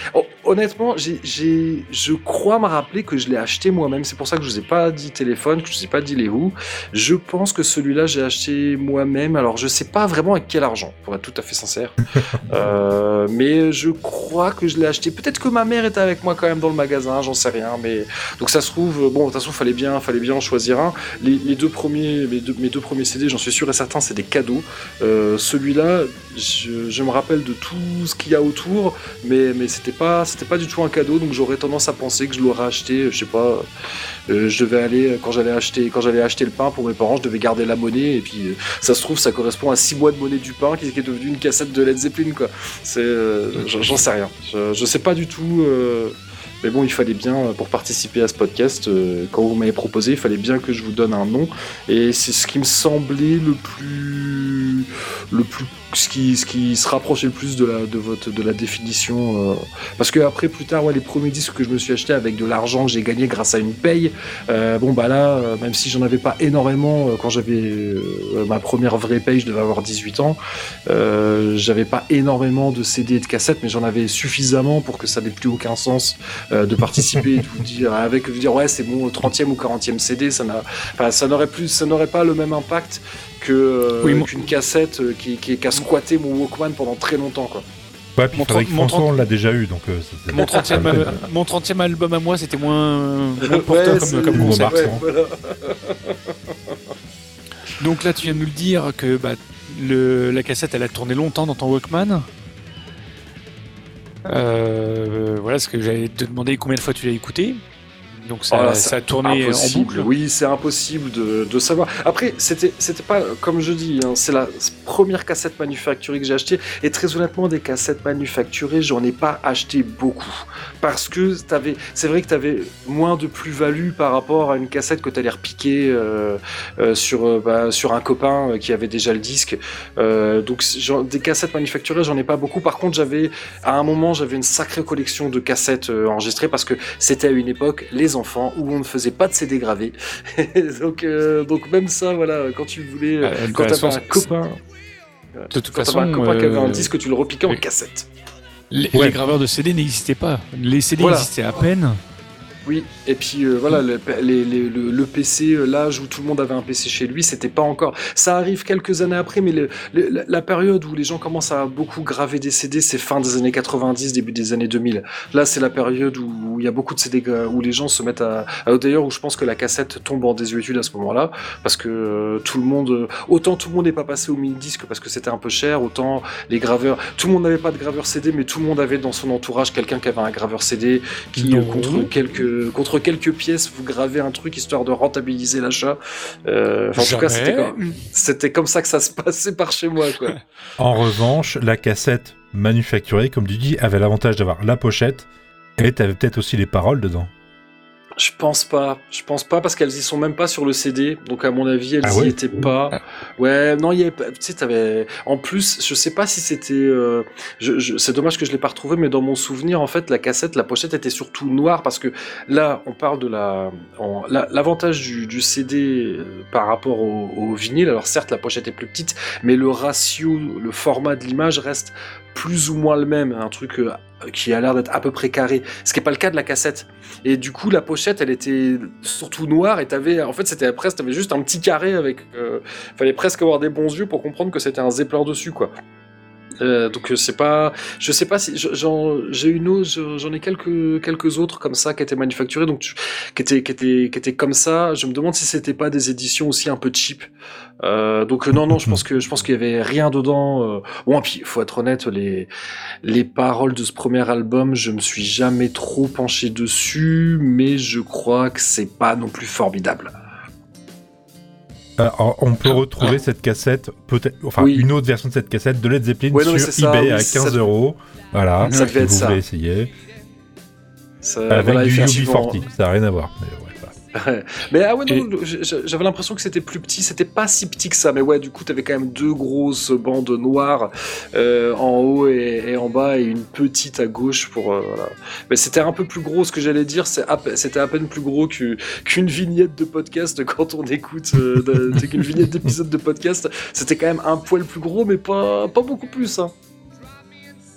honnêtement, j'ai, j'ai, je crois me rappeler que je l'ai acheté moi-même. C'est pour ça que je vous ai pas dit téléphone, que je vous ai pas dit les où. Je pense que celui-là, j'ai acheté moi-même. Alors, je sais pas vraiment avec quel argent, pour être tout à fait sincère. euh, mais je crois que je l'ai acheté. Peut-être que ma mère était avec moi quand même dans le magasin, j'en sais rien. Mais donc ça se trouve, bon, de toute façon, fallait bien, fallait bien en choisir un. Les, les deux premiers, mes deux, mes deux premiers C D, j'en suis sûr et certain, c'est des cadeaux. Euh, celui-là, je, je me rappelle de tout ce qu'il y a autour, mais mais c'était pas, c'était pas du tout un cadeau, donc j'aurais tendance à penser que je l'aurais acheté. Je sais pas. Euh, je devais aller quand j'allais acheter, quand j'allais acheter le pain pour mes parents, je devais garder la monnaie et puis euh, ça se trouve, ça correspond à six mois de monnaie du pain qui, qui est devenu une cassette de Led Zeppelin quoi. C'est, euh, j'en sais rien. Je, je sais pas du tout. Euh... Mais bon, il fallait bien, pour participer à ce podcast, euh, quand vous m'avez proposé, il fallait bien que je vous donne un nom. Et c'est ce qui me semblait le plus... le plus ce qui, ce qui se rapprochait le plus de la, de votre, de la définition. Euh... Parce que après, plus tard, ouais, les premiers disques que je me suis acheté avec de l'argent que j'ai gagné grâce à une paye, euh, bon bah là, euh, même si j'en avais pas énormément, euh, quand j'avais euh, ma première vraie paye, je devais avoir dix-huit ans, euh, j'avais pas énormément de C D et de cassettes, mais j'en avais suffisamment pour que ça n'ait plus aucun sens euh, de participer et de vous dire, avec, vous dire ouais, c'est mon trentième ou quarantième C D, ça, n'a, enfin, ça, n'aurait plus, ça n'aurait pas le même impact que, euh, oui, mon... qu'une cassette euh, qui, qui, qui a squatté mon Walkman pendant très longtemps quoi. Ouais, puis Frédéric François, on l'a déjà eu, donc euh, c'est, c'est mon, trentième, euh, mon trentième album à moi, c'était moins, moins porteur ouais, comme, comme concept. Ouais, voilà. Donc là, tu viens de nous le dire que bah, le, la cassette, elle a tourné longtemps dans ton Walkman. Euh, voilà, ce que j'allais te demander, combien de fois tu l'as écouté. Donc ça, oh là, ça a tourné impossible. en boucle. Oui, c'est impossible de, de savoir. Après, c'était, c'était pas, comme je dis, hein, c'est la première cassette manufacturée que j'ai achetée. Et très honnêtement, des cassettes manufacturées, j'en ai pas acheté beaucoup. Parce que t'avais, c'est vrai que tu avais moins de plus-value par rapport à une cassette que tu allais repiquer euh, euh, sur, euh, bah, sur un copain euh, qui avait déjà le disque. Euh, donc genre, des cassettes manufacturées, j'en ai pas beaucoup. Par contre, j'avais, à un moment, j'avais une sacrée collection de cassettes euh, enregistrées parce que c'était à une époque, les enfants, où on ne faisait pas de C D gravé. donc, euh, donc même ça, voilà, quand tu voulais, euh, quand tu avais un copain, de toute quand façon, un copain euh, qui avait un disque, tu le repiquais en cassette. Les, ouais. les graveurs de C D n'existaient pas. Les C D voilà. existaient à peine. Oui, et puis euh, voilà, le, les, les, le, le P C, l'âge où tout le monde avait un P C chez lui, c'était pas encore... Ça arrive quelques années après, mais le, le, la période où les gens commencent à beaucoup graver des C D, c'est fin des années quatre-vingt-dix, début des années deux mille. Là, c'est la période où il y a beaucoup de C D, où les gens se mettent à... D'ailleurs, où je pense que la cassette tombe en désuétude à ce moment-là, parce que euh, tout le monde... Autant tout le monde n'est pas passé au mini-disque parce que c'était un peu cher, autant les graveurs... Tout le monde n'avait pas de graveur C D, mais tout le monde avait dans son entourage quelqu'un qui avait un graveur C D, qui, euh, contre quelques... contre quelques pièces, vous gravez un truc histoire de rentabiliser l'achat. Euh, en tout cas, c'était comme, c'était comme ça que ça se passait par chez moi, quoi. En revanche, la cassette manufacturée, comme tu dis, avait l'avantage d'avoir la pochette et t'avais peut-être aussi les paroles dedans. Je pense pas, je pense pas parce qu'elles y sont même pas sur le C D, donc à mon avis elles ah y ouais étaient pas. Ah. Ouais, non, il y avait, tu sais, t'avais. En plus, je sais pas si c'était. Euh... Je, je... C'est dommage que je l'ai pas retrouvé, mais dans mon souvenir, en fait, la cassette, la pochette était surtout noire parce que là, on parle de la. En... la... L'avantage du, du C D par rapport au... au vinyle. Alors certes, la pochette est plus petite, mais le ratio, le format de l'image reste plus ou moins le même, un truc euh, qui a l'air d'être à peu près carré, ce qui n'est pas le cas de la cassette. Et du coup, la pochette, elle était surtout noire, et t'avais, en fait, c'était presque, t'avais juste un petit carré avec, euh, fallait presque avoir des bons yeux pour comprendre que c'était un Zeppelin dessus, quoi. Euh, donc c'est pas, je sais pas si j'en, j'ai une autre, j'en ai quelques quelques autres comme ça qui étaient manufacturées, donc tu, qui étaient qui étaient qui étaient comme ça. Je me demande si c'était pas des éditions aussi un peu cheap. Euh, donc non non, je pense que je pense qu'il y avait rien dedans. Euh... Bon, et puis faut être honnête, les les paroles de ce premier album, je me suis jamais trop penché dessus, mais je crois que c'est pas non plus formidable. Alors, on peut retrouver cette cassette, peut-être, enfin oui. une autre version de cette cassette de Led Zeppelin ouais, non, sur ça, eBay oui, à quinze euros. Voilà, ça devait être vous ça. voulez essayer. Ça, Avec voilà, du U B effectivement... quarante, ça n'a rien à voir. Mais, ouais, voilà. mais ah ouais, non, Et... j'avais l'impression que c'était plus petit, c'était pas si petit que ça, mais ouais, du coup, t'avais quand même deux grosses bandes noires euh, en haut et, et en bas, et une petite à gauche pour. Euh, voilà. Mais c'était un peu plus gros, ce que j'allais dire, c'est à, c'était à peine plus gros qu'une, qu'une vignette de podcast quand on écoute, euh, de, qu'une vignette d'épisode de podcast. C'était quand même un poil plus gros, mais pas, pas beaucoup plus, hein.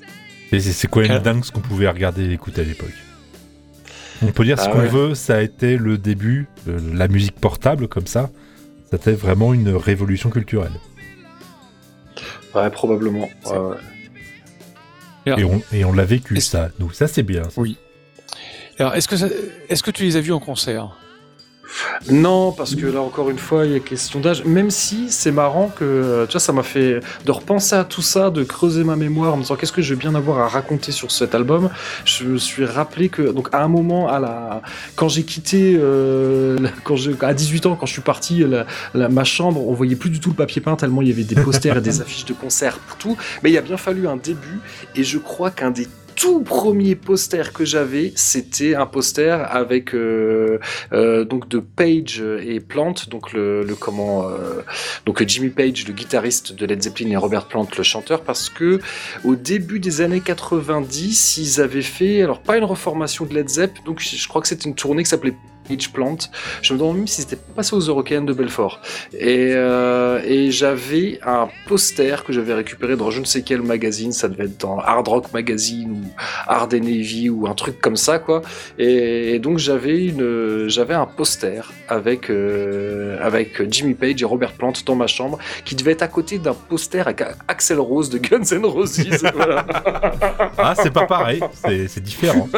Et c'est, c'est quoi une Ah. dingue ce qu'on pouvait regarder et écouter à l'époque. On peut dire Ah ce qu'on ouais. veut, ça a été le début de la musique portable comme ça. C'était vraiment une révolution culturelle. Ouais, probablement. C'est- Ouais, ouais. Et on, et on l'a vécu, Est-ce- ça. Nous, ça, c'est bien. ça. Oui. Alors, est-ce que, ça- est-ce que tu les as vus en concert? Non, parce que là, encore une fois, il y a question d'âge. Même si c'est marrant que, euh, tu vois, ça m'a fait de repenser à tout ça, de creuser ma mémoire en me disant qu'est-ce que je vais bien avoir à raconter sur cet album. Je me suis rappelé que, donc, à un moment, à la, quand j'ai quitté, euh, la- quand je, à dix-huit ans, quand je suis parti, la, la- ma chambre, on voyait plus du tout le papier peint tellement il y avait des posters et des affiches de concerts partout. Mais il a bien fallu un début, et je crois qu'un des tout premier poster que j'avais, c'était un poster avec euh, euh, donc de Page et Plant, donc le, le comment euh, donc Jimmy Page, le guitariste de Led Zeppelin, et Robert Plant, le chanteur, parce que au début des années quatre-vingt-dix, ils avaient fait, alors pas une reformation de Led Zepp, donc je, je crois que c'était une tournée qui s'appelait Page Plant. Je me demande même si c'était pas passé aux Européennes de Belfort. Et, euh, et j'avais un poster que j'avais récupéré dans je ne sais quel magazine, ça devait être dans Hard Rock Magazine ou Hard and Heavy ou un truc comme ça, quoi. Et, et donc j'avais une, j'avais un poster avec euh, avec Jimmy Page et Robert Plant dans ma chambre, qui devait être à côté d'un poster avec Axl Rose de Guns N' Roses. Voilà. Ah, c'est pas pareil. C'est, c'est différent.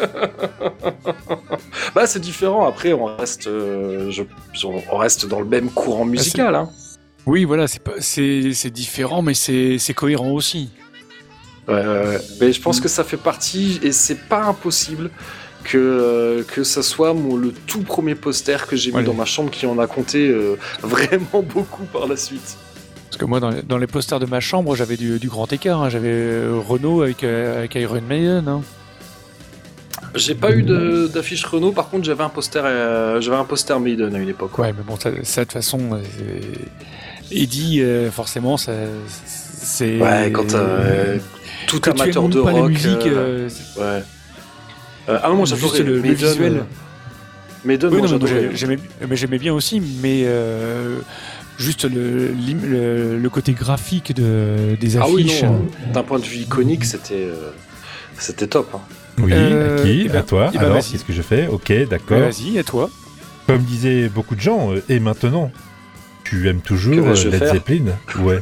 Bah c'est différent. Après on reste, euh, je, on reste dans le même courant musical. Hein. Oui, voilà, c'est, pas, c'est, c'est différent, mais c'est, c'est cohérent aussi. Euh, mais je pense que ça fait partie, et c'est pas impossible que, euh, que ça soit mon, le tout premier poster que j'ai mis Ouais. dans ma chambre, qui en a compté euh, vraiment beaucoup par la suite. Parce que moi, dans les, dans les posters de ma chambre, j'avais du, du grand écart. Hein. J'avais euh, Renault avec, euh, avec Iron Maiden. Hein. J'ai pas eu de, d'affiche Renault, par contre j'avais un poster, euh, j'avais un poster Maiden à une époque. Ouais, mais bon, ça, ça, de toute façon, euh, Eddie, euh, forcément, ça, c'est. Ouais, quand euh, tout que tu amateur aimes de pas rock. la musique, euh, euh, c'est- ouais. Euh, ah non, moi Juste j'adorais le- le Maiden, visuel. euh, Maiden, Oui, moi non, mais moi, j'adorais. j'ai- j'aimais, mais j'aimais bien aussi, mais euh, juste le, l'im- le, le côté graphique de, des Ah oui, affiches. non, d'un point de vue iconique, c'était, euh, c'était top. Hein. Oui, Euh, à qui eh ben- À toi. eh ben, Alors, vas-y. qu'est-ce que je fais Ok, d'accord. Ouais, vas-y, à toi. Comme disaient beaucoup de gens, euh, et maintenant tu aimes toujours Que euh, vais-je Led faire Zeppelin Ouais.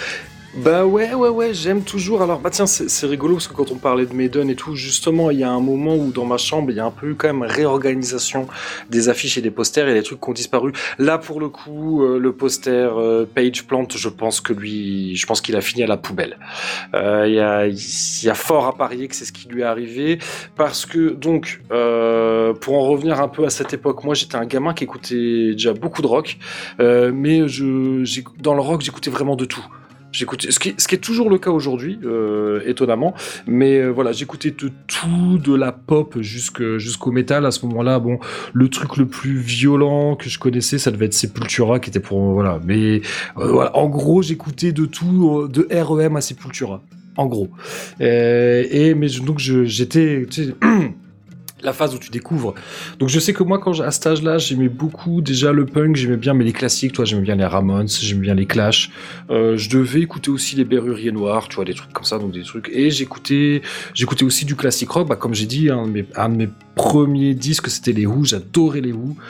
Bah ouais, ouais, ouais, j'aime toujours. Alors, bah tiens, c'est, c'est rigolo parce que quand on parlait de Maiden et tout, justement, il y a un moment où dans ma chambre, il y a un peu eu quand même réorganisation des affiches et des posters et des trucs qui ont disparu. Là, pour le coup, euh, le poster euh, Page Plant, je pense que lui, je pense qu'il a fini à la poubelle. Euh, Il y, a, il y a fort à parier que c'est ce qui lui est arrivé parce que, donc, euh, pour en revenir un peu à cette époque, moi, j'étais un gamin qui écoutait déjà beaucoup de rock, euh, mais je, j'ai, dans le rock, j'écoutais vraiment de tout. J'écoutais, ce qui, ce qui est toujours le cas aujourd'hui, euh, étonnamment, mais euh, voilà, j'écoutais de tout, de la pop jusque, jusqu'au métal. À ce moment-là, bon, le truc le plus violent que je connaissais, ça devait être Sepultura, qui était pour, voilà, mais euh, voilà, en gros, j'écoutais de tout, euh, de R E M à Sepultura, en gros. Euh, et mais je- donc je, j'étais, tu sais, la phase où tu découvres. Donc je sais que moi, quand j'ai- à cet âge-là, j'aimais beaucoup déjà le punk, j'aimais bien mais les classiques, toi, j'aimais bien les Ramones, j'aimais bien les Clash. Euh, je devais écouter aussi les Berruriers Noirs, tu vois, des trucs comme ça, donc des trucs. Et j'écoutais, j'écoutais aussi du classique rock, bah comme j'ai dit, un de mes, un de mes premiers disques, c'était les Who, j'adorais les Who.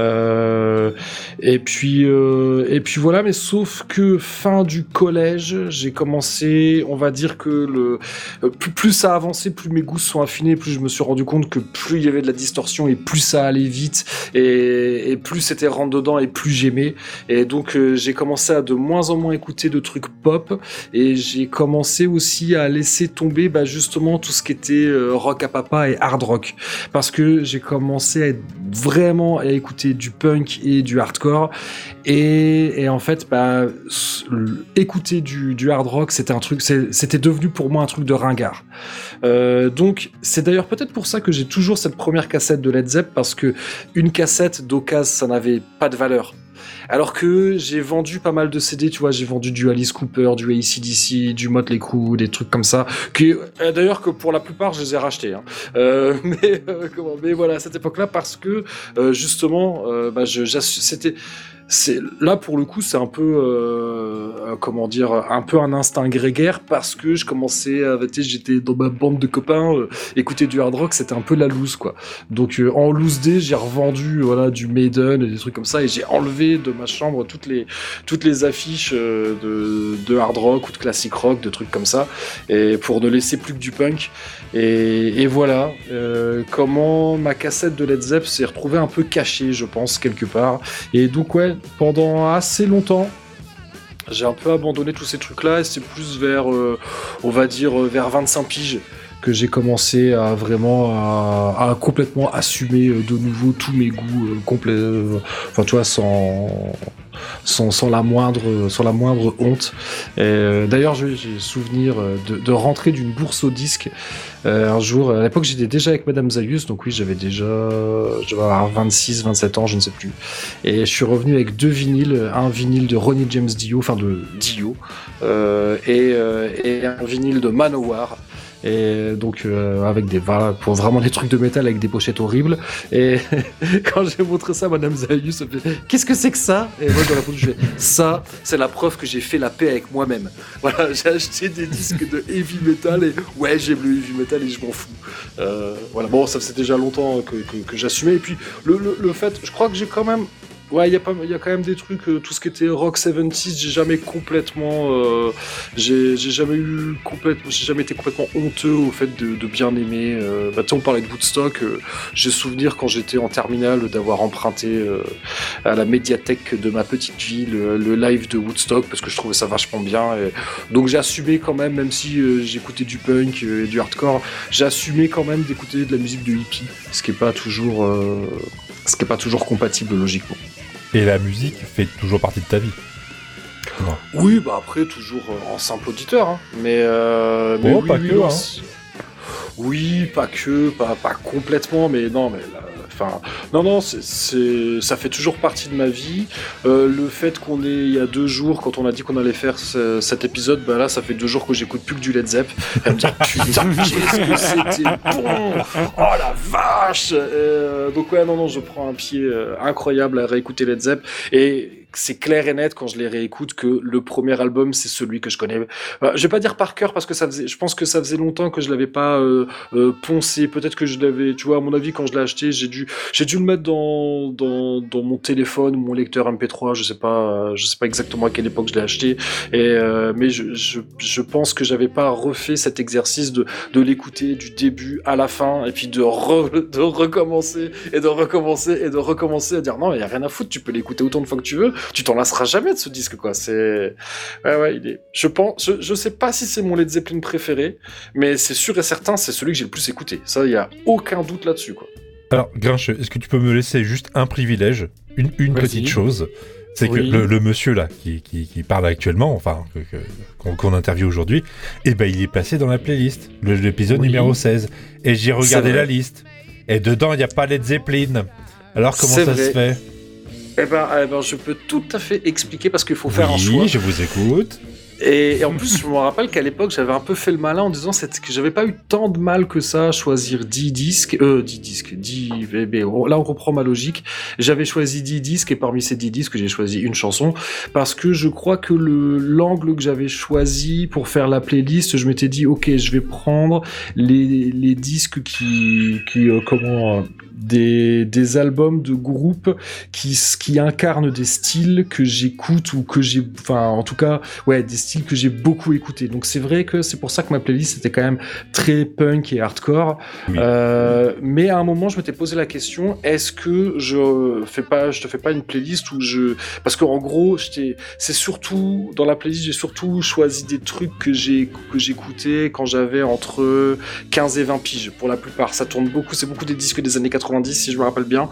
Euh, et puis, euh, et puis voilà, mais sauf que fin du collège, j'ai commencé, on va dire que le, euh, plus, plus ça avançait, plus mes goûts se sont affinés, plus je me suis rendu compte que plus il y avait de la distorsion et plus ça allait vite et, et plus c'était rentre dedans et plus j'aimais. Et donc euh, j'ai commencé à de moins en moins écouter de trucs pop et j'ai commencé aussi à laisser tomber bah, justement tout ce qui était euh, rock à papa et hard rock parce que j'ai commencé à être vraiment à écouter du punk et du hardcore et, et en fait bah, s- l- écouter du, du hard rock c'était un truc c'est- c'était devenu pour moi un truc de ringard. Euh, donc c'est d'ailleurs peut-être pour ça que j'ai toujours cette première cassette de Led Zepp parce que une cassette d'occasion ça n'avait pas de valeur. Alors que j'ai vendu pas mal de C D, tu vois, j'ai vendu du Alice Cooper, du A C D C, du Motley Crue, des trucs comme ça, qui, euh, d'ailleurs que pour la plupart je les ai rachetés. Hein. Euh, mais, euh, comment, mais voilà, à cette époque-là, parce que euh, justement, euh, bah, je, j'assu- c'était c'est là pour le coup c'est un peu euh, comment dire un peu un instinct grégaire parce que je commençais à j'étais dans ma bande de copains euh, écouter du hard rock, c'était un peu la loose quoi. Donc euh, en loose day j'ai revendu voilà du Maiden et des trucs comme ça et j'ai enlevé de ma chambre toutes les toutes les affiches euh, de de hard rock ou de classic rock, de trucs comme ça, et pour ne laisser plus que du punk. Et, et voilà euh, comment ma cassette de Led Zepp s'est retrouvée un peu cachée, je pense, quelque part. Et donc ouais, pendant assez longtemps, j'ai un peu abandonné tous ces trucs-là, et c'est plus vers, euh, on va dire, vers vingt-cinq piges que j'ai commencé à vraiment à, à complètement assumer de nouveau tous mes goûts euh, complets, euh, enfin tu vois, sans sans sans la moindre sans la moindre honte. Et, euh, d'ailleurs j'ai, j'ai souvenir de, de rentrer d'une bourse au disque euh, un jour. À l'époque j'étais déjà avec Madame Zayus, donc oui j'avais déjà je devais avoir vingt-six vingt-sept ans, je ne sais plus. Et je suis revenu avec deux vinyles, un vinyle de Ronnie James Dio, enfin de Dio, euh, et, euh, et un vinyle de Manowar. Et donc euh, avec des voilà, pour vraiment des trucs de métal avec des pochettes horribles. Et quand j'ai montré ça à Madame Zayus, elle fait qu'est-ce que c'est que ça? Et moi dans la photo je fais ça, c'est la preuve que j'ai fait la paix avec moi-même. Voilà, j'ai acheté des disques de heavy metal et ouais j'aime le heavy metal et je m'en fous. Euh, voilà, bon ça faisait déjà longtemps que, que, que j'assumais. Et puis le, le, le fait, je crois que j'ai quand même ouais, il y a pas, il y a quand même des trucs, euh, tout ce qui était rock soixante-dix, j'ai jamais complètement, euh, j'ai, j'ai jamais eu complètement, j'ai jamais été complètement honteux au fait de, de bien aimer. Euh, bah, tu sais, on parlait de Woodstock, euh, j'ai souvenir quand j'étais en terminale d'avoir emprunté euh, à la médiathèque de ma petite ville le, le live de Woodstock parce que je trouvais ça vachement bien. Et donc j'ai assumé quand même, même si euh, j'écoutais du punk euh, et du hardcore, j'ai assumé quand même d'écouter de la musique de hippie, ce qui est pas toujours, euh, ce qui est pas toujours compatible logiquement. Et la musique fait toujours partie de ta vie. Non. Oui, bah après, toujours euh, en simple auditeur, hein. Mais, euh, mais oh, oui, pas oui, que, non, hein. Oui, pas que, pas, pas complètement, mais non, mais enfin, non, non, c'est, c'est, ça fait toujours partie de ma vie. Euh, le fait qu'on est, il y a deux jours, quand on a dit qu'on allait faire ce, cet épisode, bah là, ça fait deux jours que j'écoute plus que du Led Zepp. Elle me dit, putain, qu'est-ce que c'était bon! Oh la vache! Euh, donc ouais, non, non, je prends un pied euh, incroyable à réécouter Led Zepp, et c'est clair et net quand je les réécoute que le premier album c'est celui que je connais. Euh, je vais pas dire par cœur parce que ça faisait, je pense que ça faisait longtemps que je l'avais pas euh, euh, poncé. Peut-être que je l'avais, tu vois, à mon avis quand je l'ai acheté, j'ai dû, j'ai dû le mettre dans dans dans mon téléphone ou mon lecteur M P trois. Je sais pas, je sais pas exactement à quelle époque je l'ai acheté. Et euh, mais je, je je pense que j'avais pas refait cet exercice de de l'écouter du début à la fin et puis de re, de recommencer et de recommencer et de recommencer à dire non, il y a rien à foutre, tu peux l'écouter autant de fois que tu veux. Tu t'en lasseras jamais de ce disque, quoi. C'est, ouais, ouais, il est. Je pense, je, je sais pas si c'est mon Led Zeppelin préféré, mais c'est sûr et certain, c'est celui que j'ai le plus écouté. Ça, il y a aucun doute là-dessus, quoi. Alors, Grincheux, est-ce que tu peux me laisser juste un privilège, une, une petite chose, c'est oui. que le, le monsieur là qui, qui, qui parle actuellement, enfin que, que, qu'on, qu'on interviewe aujourd'hui, eh ben il est passé dans la playlist, le, l'épisode oui. numéro seize, et j'ai regardé la liste, et dedans il n'y a pas Led Zeppelin. Alors comment c'est ça vrai. se fait? Eh ben, eh ben, je peux tout à fait expliquer parce qu'il faut faire oui, un choix. Oui, je vous écoute. Et, et en plus, je me rappelle qu'à l'époque, j'avais un peu fait le malin en disant que j'avais pas eu tant de mal que ça à choisir dix disques, euh, dix disques, dix, là on reprend ma logique. J'avais choisi dix disques et parmi ces dix disques, j'ai choisi une chanson parce que je crois que le, l'angle que j'avais choisi pour faire la playlist, je m'étais dit, ok, je vais prendre les, les disques qui, qui, euh, comment, euh, des, des albums de groupes qui, qui incarnent des styles que j'écoute ou que j'ai, enfin, en tout cas, ouais, des styles que j'ai beaucoup écouté. Donc c'est vrai que c'est pour ça que ma playlist était quand même très punk et hardcore. Oui. Euh, mais à un moment, je m'étais posé la question, est-ce que je fais pas, je te fais pas une playlist où je, parce qu'en gros, j'étais, c'est surtout, dans la playlist, j'ai surtout choisi des trucs que j'ai, que j'écoutais quand j'avais entre quinze et vingt piges. Pour la plupart, ça tourne beaucoup, c'est beaucoup des disques des années quatre-vingt-dix, si je me rappelle bien.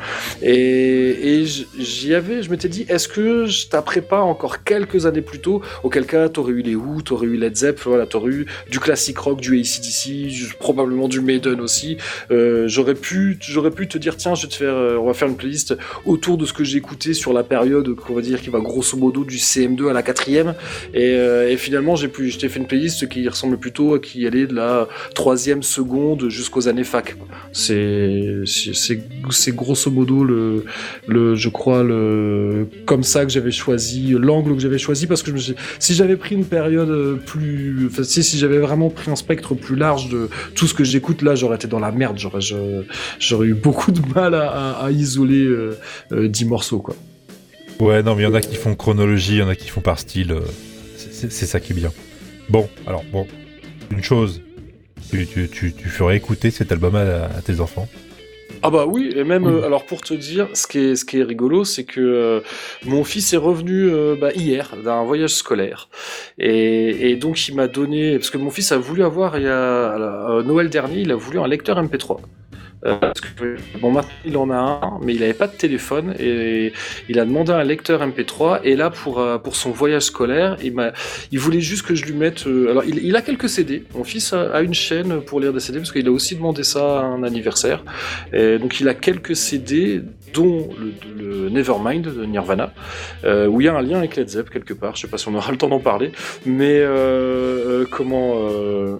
Et, et j'y avais, je m'étais dit, est-ce que je taperais pas encore quelques années plus tôt, auquel cas, t'aurais eu les Who, t'aurais eu Led Zepp, voilà, t'aurais eu du classic rock, du A C D C, probablement du Maiden aussi. Euh, j'aurais pu, j'aurais pu te dire, tiens, je vais te faire, euh, on va faire une playlist autour de ce que j'ai écouté sur la période, qu'on va dire, qui va grosso modo du C M deux à la quatrième. Et, euh, et finalement, j'ai pu, je t'ai fait une playlist qui ressemble plutôt à qui allait de la troisième seconde jusqu'aux années fac. C'est, c'est, c'est, c'est grosso modo le, le, je crois le, comme ça que j'avais choisi l'angle que j'avais choisi parce que je me suis, si j'avais pris une période plus, enfin si, si j'avais vraiment pris un spectre plus large de tout ce que j'écoute là, j'aurais été dans la merde, j'aurais, j'aurais, j'aurais eu beaucoup de mal à, à, à isoler euh, euh, dix morceaux quoi. Ouais, non, mais il y en a qui font chronologie, il y en a qui font par style. Euh, c'est, c'est ça qui est bien. Bon, alors, bon, une chose, tu, tu, tu, tu ferais écouter cet album à, à tes enfants? Ah bah oui, et même, euh, alors pour te dire, ce qui est, ce qui est rigolo, c'est que euh, mon fils est revenu euh, bah, hier d'un voyage scolaire. Et, et donc il m'a donné, parce que mon fils a voulu avoir, il y a, à la- à Noël dernier, il a voulu un lecteur M P trois. Euh, parce que, bon, maintenant il en a un, mais il n'avait pas de téléphone et il a demandé un lecteur M P trois. Et là, pour, euh, pour son voyage scolaire, il, m'a, il voulait juste que je lui mette. Euh, alors, il, il a quelques C D. Mon fils a, a une chaîne pour lire des C D parce qu'il a aussi demandé ça à un anniversaire. Et donc, il a quelques C D, dont le, le Nevermind de Nirvana, euh, où il y a un lien avec Led Zepp quelque part. Je sais pas si on aura le temps d'en parler, mais euh, euh, comment. Euh,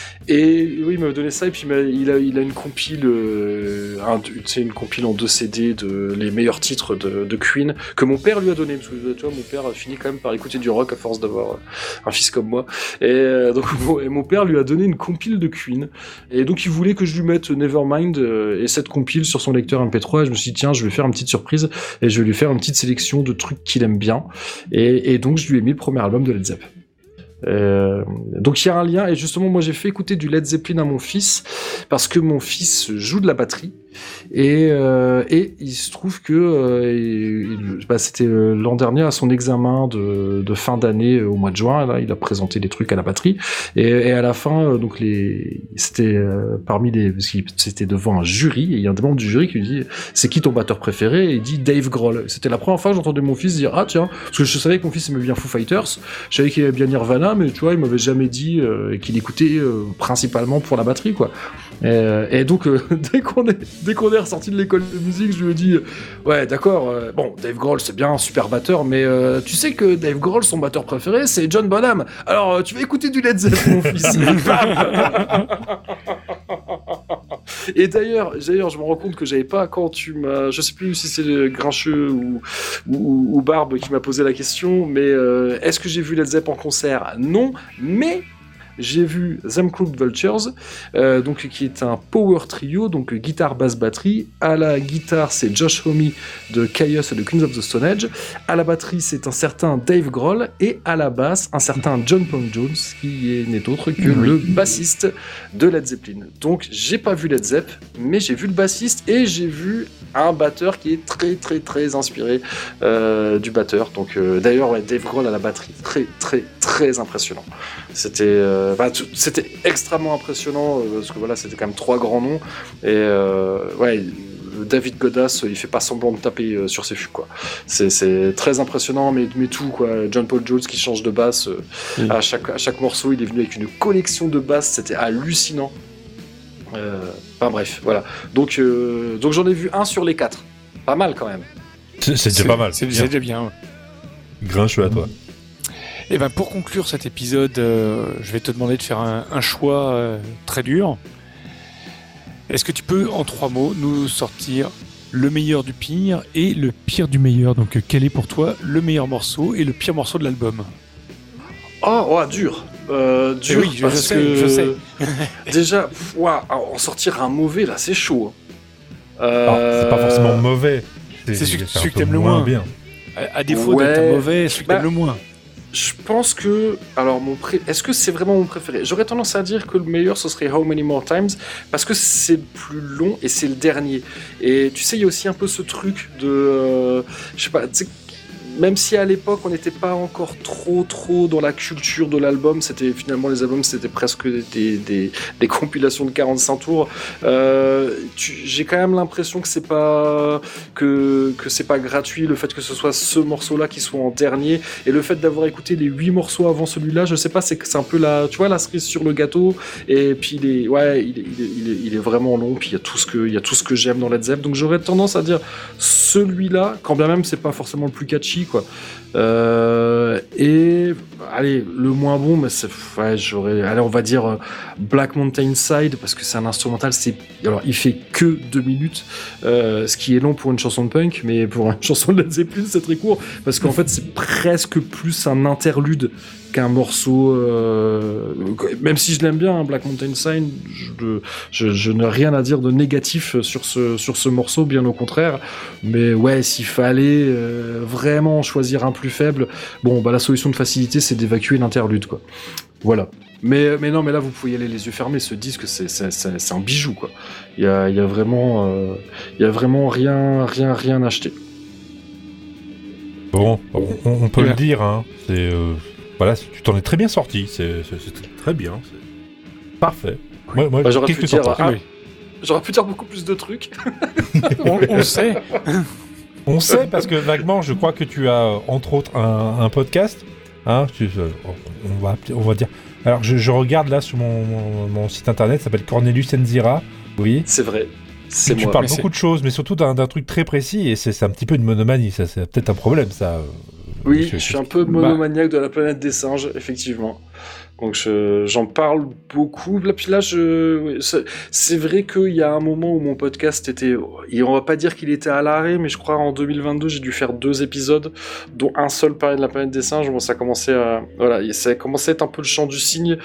Et oui, il m'a donné ça, et puis il, m'a- il a, il a une compile, euh, un- tu sais, une compile en deux C D de les meilleurs titres de, de Queen, que mon père lui a donné, parce que tu vois, mon père a fini quand même par écouter du rock à force d'avoir un fils comme moi. Et euh, donc mon, et mon père lui a donné une compile de Queen, et donc il voulait que je lui mette Nevermind euh, et cette compile sur son lecteur M P trois, et je me suis dit, tiens, je vais faire une petite surprise, et je vais lui faire une petite sélection de trucs qu'il aime bien, et, et donc je lui ai mis le premier album de Led Zepp. Euh, donc il y a un lien, et justement moi j'ai fait écouter du Led Zeppelin à mon fils parce que mon fils joue de la batterie et, euh, et il se trouve que euh, il, bah, c'était euh, l'an dernier à son examen de, de fin d'année euh, au mois de juin, là il a présenté des trucs à la batterie et, et à la fin euh, donc les c'était euh, parmi les parce qu'il c'était devant un jury et il y a un des membres du jury qui lui dit c'est qui ton batteur préféré, et il dit Dave Grohl. C'était la première fois que j'entendais mon fils dire ah tiens, parce que je savais que mon fils aimait bien Foo Fighters, je savais qu'il aimait bien Nirvana, mais tu vois il m'avait jamais dit euh, qu'il écoutait euh, principalement pour la batterie quoi. Et, euh, et donc euh, dès qu'on est dès qu'on est ressorti de l'école de musique, je lui ai dit euh, ouais d'accord, euh, bon Dave Grohl c'est bien un super batteur, mais euh, tu sais que Dave Grohl son batteur préféré c'est John Bonham, alors euh, tu vas écouter du Led Zepp mon fils. Et d'ailleurs, d'ailleurs, je me rends compte que j'avais pas, quand tu m'as, je sais plus si c'est le Grincheux ou, ou, ou Barbe qui m'a posé la question, mais euh, est-ce que j'ai vu Led Zepp en concert ? Non, mais j'ai vu Them Crooked Vultures, euh, donc qui est un power trio, donc guitare, basse, batterie. À la guitare, c'est Josh Homme de Kyuss et de Queens of the Stone Age. À la batterie, c'est un certain Dave Grohl, et à la basse, un certain John Paul Jones, qui n'est autre que oui. le bassiste de Led Zeppelin. Donc, j'ai pas vu Led Zepp, mais j'ai vu le bassiste et j'ai vu un batteur qui est très très très inspiré euh, du batteur. Donc, euh, d'ailleurs, ouais, Dave Grohl à la batterie, très très très impressionnant. C'était euh, bah, t- c'était extrêmement impressionnant euh, parce que voilà, c'était quand même trois grands noms, et euh, ouais, David Godas, il fait pas semblant de taper euh, sur ses fûts quoi. C'est, c'est très impressionnant, mais, mais tout quoi. John Paul Jones qui change de basse euh, mmh. à chaque à chaque morceau, il est venu avec une collection de basses, c'était hallucinant. Euh, enfin bref, voilà. Donc euh, donc j'en ai vu un sur les quatre, pas mal quand même. C'est, c'est déjà c'est, pas mal. C'est, c'est déjà bien. Ouais. Grincheux à toi. Et ben pour conclure cet épisode, euh, je vais te demander de faire un, un choix euh, très dur. Est-ce que tu peux, en trois mots, nous sortir le meilleur du pire et le pire du meilleur ? Donc quel est pour toi le meilleur morceau et le pire morceau de l'album ? Oh, oh dur euh, dur oui, je, parce je sais, que je sais. Déjà, wow, en sortir un mauvais là, c'est chaud. Euh... Alors, c'est pas forcément mauvais. C'est, c'est celui, celui que t'aimes le moins. Bien. À, à défaut ouais. d'être un mauvais, celui que bah, t'aimes le moins. Je pense que, alors mon pré... est-ce que c'est vraiment mon préféré ? J'aurais tendance à dire que le meilleur ce serait How Many More Times, parce que c'est le plus long et c'est le dernier. Et tu sais, il y a aussi un peu ce truc de, euh, je sais pas, tu sais, même si à l'époque on n'était pas encore trop trop dans la culture de l'album, c'était finalement les albums c'était presque des, des, des compilations de quarante-cinq tours. Euh, tu, j'ai quand même l'impression que c'est pas que que c'est pas gratuit le fait que ce soit ce morceau-là qui soit en dernier, et le fait d'avoir écouté les huit morceaux avant celui-là, je sais pas, c'est que c'est un peu la, tu vois, la cerise sur le gâteau. Et puis il est, ouais, il est, il est, il est, il est vraiment long. Puis il y a tout ce que il y a tout ce que j'aime dans Led Zepp. Donc j'aurais tendance à dire celui-là, quand bien même c'est pas forcément le plus catchy, quoi. Euh, et allez, le moins bon, mais c'est, ouais, j'aurais, allez, on va dire euh, Black Mountain Side, parce que c'est un instrumental, c'est, alors il fait que deux minutes, euh, ce qui est long pour une chanson de punk, mais pour une chanson de Led Zeppelin c'est très court, parce qu'en fait c'est presque plus un interlude qu'un morceau, euh, même si je l'aime bien, hein, Black Mountain Side, je, je, je n'ai rien à dire de négatif sur ce, sur ce morceau, bien au contraire, mais ouais, s'il fallait euh, vraiment choisir un plus faible, bon, bah la solution de facilité c'est d'évacuer l'interlude, quoi. Voilà. Mais, mais non, mais là vous pouvez y aller les yeux fermés, ce disque c'est, c'est, c'est, c'est un bijou, quoi. Il y a, il y a vraiment, euh, il y a vraiment rien, rien, rien acheté. Bon, on, on peut ouais. le dire, hein, c'est... Euh... Voilà, tu t'en es très bien sorti, c'est, c'est, c'est très bien, c'est parfait. Oui. Moi, moi, bah, j'aurais, pu dire, ah, oui. j'aurais pu dire beaucoup plus de trucs. on, on le sait. On sait parce que vaguement, je crois que tu as entre autres un, un podcast. Hein, tu, on, va, on va dire. Alors, je, je regarde là sur mon, mon, mon site internet, ça s'appelle Cornelius Enzira. Oui. C'est vrai. C'est et tu moi, parles mais beaucoup c'est... de choses, mais surtout d'un, d'un truc très précis, et c'est, c'est un petit peu une monomanie. Ça, c'est peut-être un problème, ça. Oui, je, je suis un peu monomaniaque bah. de la planète des singes, effectivement. Donc je, j'en parle beaucoup. Là, puis là, je, c'est, c'est vrai qu'il y a un moment où mon podcast était, et on va pas dire qu'il était à l'arrêt, mais je crois en deux mille vingt-deux, j'ai dû faire deux épisodes, dont un seul parlait de la planète des singes. Bon, ça a commencé à, voilà, ça a commencé à être un peu le chant du cygne.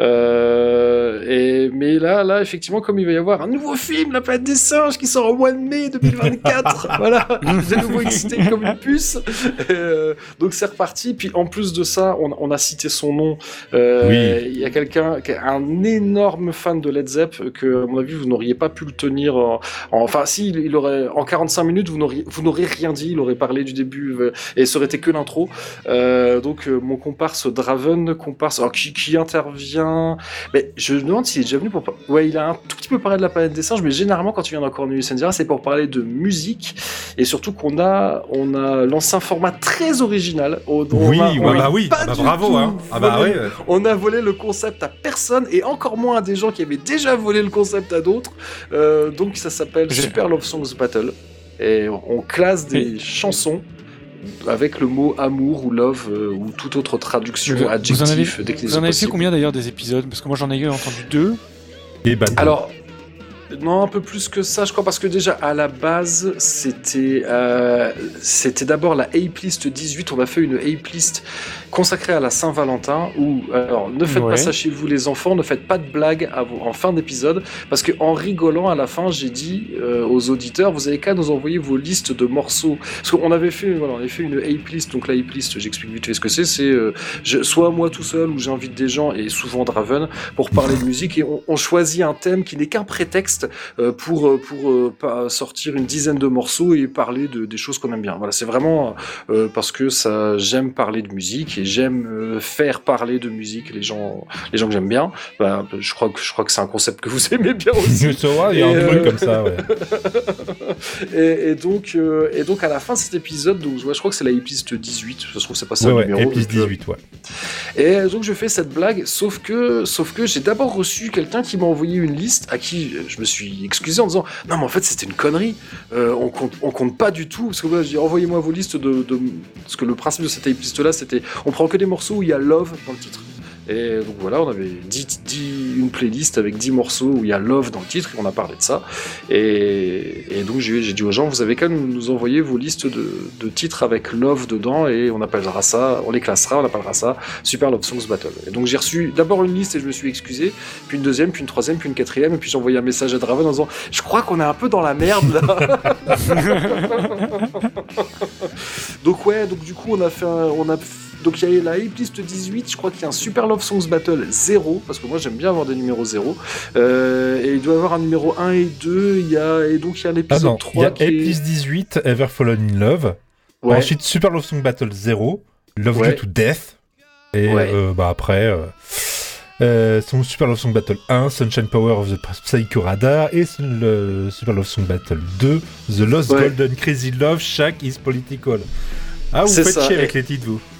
Euh, et mais là, là, effectivement, comme il va y avoir un nouveau film, La planète des singes, qui sort au mois de mai deux mille vingt-quatre, voilà, j'ai de nouveau excité comme une puce. Euh, donc c'est reparti. Puis en plus de ça, on, on a cité son nom. Euh, Il oui. y a quelqu'un qui est un énorme fan de Led Zepp que, à mon avis, vous n'auriez pas pu le tenir. En, en, enfin, si, il, il aurait en quarante-cinq minutes, vous n'auriez, vous n'auriez rien dit. Il aurait parlé du début euh, et ça aurait été que l'intro. Euh, donc, euh, mon comparse Draven, comparse, alors, qui, qui intervient. Mais je me demande s'il est déjà venu pour. Ouais, il a un tout petit peu parlé de la planète des singes, mais généralement, quand il vient dans Cornelius Enzira, c'est pour parler de musique et surtout qu'on a, on a lancé un format très original. On, oui, on a, ouais, on bah oui, ah bah bravo, hein. Ah bah oui. On a volé le concept à personne et encore moins à des gens qui avaient déjà volé le concept à d'autres. Euh, donc ça s'appelle J'ai... Super Love Songs Battle et on classe des oui. chansons avec le mot amour ou love euh, ou toute autre traduction vous, adjectif. Vous en avez, vous en avez fait combien d'ailleurs des épisodes? Parce que moi j'en ai entendu deux. Et bah, alors. Non, un peu plus que ça, je crois, parce que déjà, à la base, c'était, euh, c'était d'abord la Ape-List dix-huit. On a fait une Ape-List consacrée à la Saint-Valentin, où, alors, ne faites ouais. pas ça chez vous, les enfants, ne faites pas de blagues à vous, en fin d'épisode, parce qu'en rigolant, à la fin, j'ai dit euh, aux auditeurs, vous avez qu'à nous envoyer vos listes de morceaux. Parce qu'on avait fait, voilà, on avait fait une Ape-List, donc la Ape-List, j'explique vite fait ce que c'est, c'est euh, je, soit moi tout seul, ou j'invite des gens, et souvent Draven, pour parler de musique, et on, on choisit un thème qui n'est qu'un prétexte pour pour euh, sortir une dizaine de morceaux et parler de des choses qu'on aime bien. Voilà, c'est vraiment euh, parce que ça, j'aime parler de musique et j'aime euh, faire parler de musique les gens les gens que j'aime bien. Bah, je crois que je crois que c'est un concept que vous aimez bien aussi. Je sais, ouais, il y a un euh... truc comme ça. Ouais. et, et donc euh, et donc à la fin de cet épisode, donc ouais, je crois que c'est la épisode dix-huit. Ça se trouve c'est pas ça ouais, le ouais, numéro. épisode dix-huit, ouais. Et donc je fais cette blague, sauf que sauf que j'ai d'abord reçu quelqu'un qui m'a envoyé une liste à qui je me suis excusé en disant non mais en fait c'était une connerie, euh, on compte on compte pas du tout, parce que moi je dis envoyez-moi vos listes de, de parce que le principe de cette liste là c'était on prend que des morceaux où il y a love dans le titre. Et donc voilà, on avait dix, dix, une playlist avec dix morceaux où il y a Love dans le titre, et on a parlé de ça. Et, et donc j'ai, j'ai dit aux gens, vous avez qu'à nous, nous envoyer vos listes de, de titres avec Love dedans, et on appellera ça, on les classera, on appellera ça Super Love Songs Battle. Et donc j'ai reçu d'abord une liste et je me suis excusé, puis une deuxième, puis une troisième, puis une quatrième, et puis j'ai envoyé un message à Draven en disant, je crois qu'on est un peu dans la merde là. Donc ouais, donc du coup on a fait un, on a Donc il y a la Ape-List dix-huit, je crois qu'il y a un Super Love Songs Battle zéro, parce que moi j'aime bien avoir des numéros zéro, euh, et il doit y avoir un numéro un et deux, il y a, et donc il y a l'épisode ah non, trois. Il y a Ape-List est... dix-huit, Ever Fallen in Love, ouais. Ensuite Super Love Song Battle zéro, Love ouais. You to Death, et ouais. euh, bah après... Euh... Euh, son Super Love Song Battle un, Sunshine Power of the Psycho Radar, et le Super Love Song Battle deux, The Lost ouais. Golden Crazy Love, Shaq is Political. Ah, vous c'est faites ça. Chier avec et... les titres, vous.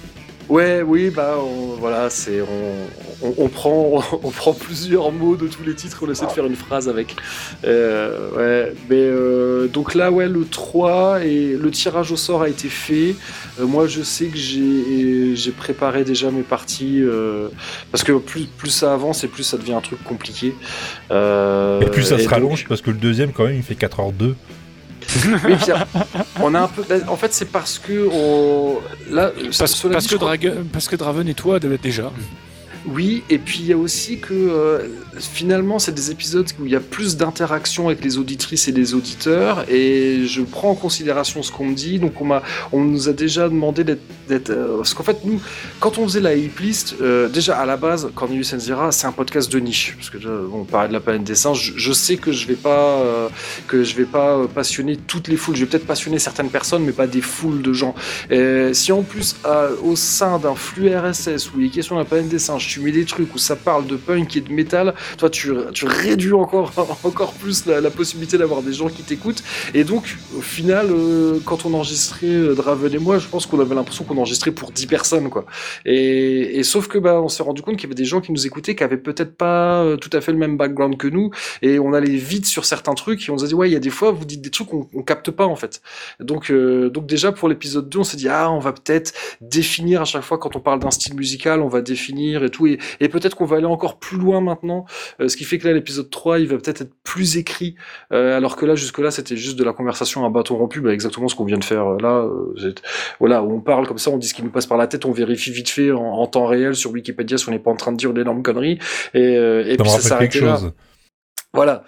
Ouais, oui, bah on, voilà, c'est on, on, on prend on, on prend plusieurs mots de tous les titres, on essaie de faire une phrase avec. Euh, ouais, mais euh, donc là, ouais, le trois et le tirage au sort a été fait. Euh, moi, je sais que j'ai j'ai préparé déjà mes parties euh, parce que plus plus ça avance et plus ça devient un truc compliqué. Euh, et plus ça et se donc... rallonge parce que le deuxième quand même il fait quatre heures deux. Mais puis, on a un peu. En fait, c'est parce que on... là, parce, parce, que Dragon, parce que Draven et toi déjà. Oui, et puis il y a aussi que euh, finalement c'est des épisodes où il y a plus d'interaction avec les auditrices et les auditeurs, et je prends en considération ce qu'on me dit. Donc on m'a, on nous a déjà demandé d'être, d'être euh, parce qu'en fait nous, quand on faisait la hip list, euh, déjà à la base, Cornelius Enzira, c'est un podcast de niche, parce que euh, on parlait de la planète des singes. Je, je sais que je vais pas, euh, que je vais pas passionner toutes les foules. Je vais peut-être passionner certaines personnes, mais pas des foules de gens. Et si en plus euh, au sein d'un flux R S S où il est question de la planète des singes, tu mets des trucs où ça parle de punk et de métal, toi tu, tu réduis encore, encore plus la, la possibilité d'avoir des gens qui t'écoutent. Et donc au final euh, quand on enregistrait euh, Draven et moi, je pense qu'on avait l'impression qu'on enregistrait pour dix personnes quoi. Et, et sauf que bah on s'est rendu compte qu'il y avait des gens qui nous écoutaient qui avaient peut-être pas euh, tout à fait le même background que nous, et on allait vite sur certains trucs et on s'est dit ouais, il y a des fois vous dites des trucs qu'on on capte pas en fait. Donc euh, donc déjà pour l'épisode deux on s'est dit ah on va peut-être définir à chaque fois quand on parle d'un style musical, on va définir et tout, et, et peut-être qu'on va aller encore plus loin maintenant, euh, ce qui fait que là l'épisode trois il va peut-être être plus écrit, euh, alors que là jusque là c'était juste de la conversation à bâton rompu, bah, exactement ce qu'on vient de faire là, euh, voilà, on parle comme ça, on dit ce qui nous passe par la tête, on vérifie vite fait en, en temps réel sur Wikipédia si on n'est pas en train de dire d'énormes conneries, et, euh, et ça puis ça s'arrête là. Chose. Voilà.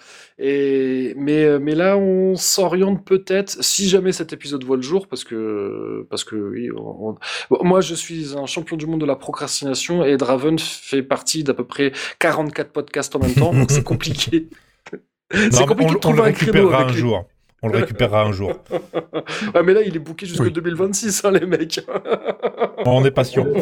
Et mais mais là on s'oriente peut-être, si jamais cet épisode voit le jour, parce que parce que oui, on, on... Bon, moi je suis un champion du monde de la procrastination et Draven fait partie d'à peu près quarante-quatre podcasts en même temps, donc c'est compliqué. c'est non, compliqué on, de trouver on le récupérera un, un jour. On le récupérera un jour. Ouais, mais là il est booké jusqu'en oui. deux mille vingt-six, hein, les mecs. On n'est pas sûr.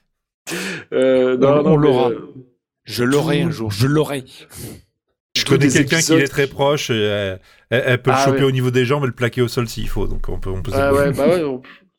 Euh, non, on, non, on l'aura. Euh... Je l'aurai un jour. Je l'aurai. Je connais quelqu'un qui est très proche, et elle, elle, elle peut ah, le choper ouais. au niveau des jambes et le plaquer au sol s'il faut, donc on peut, on peut ah ouais, bah ouais, on...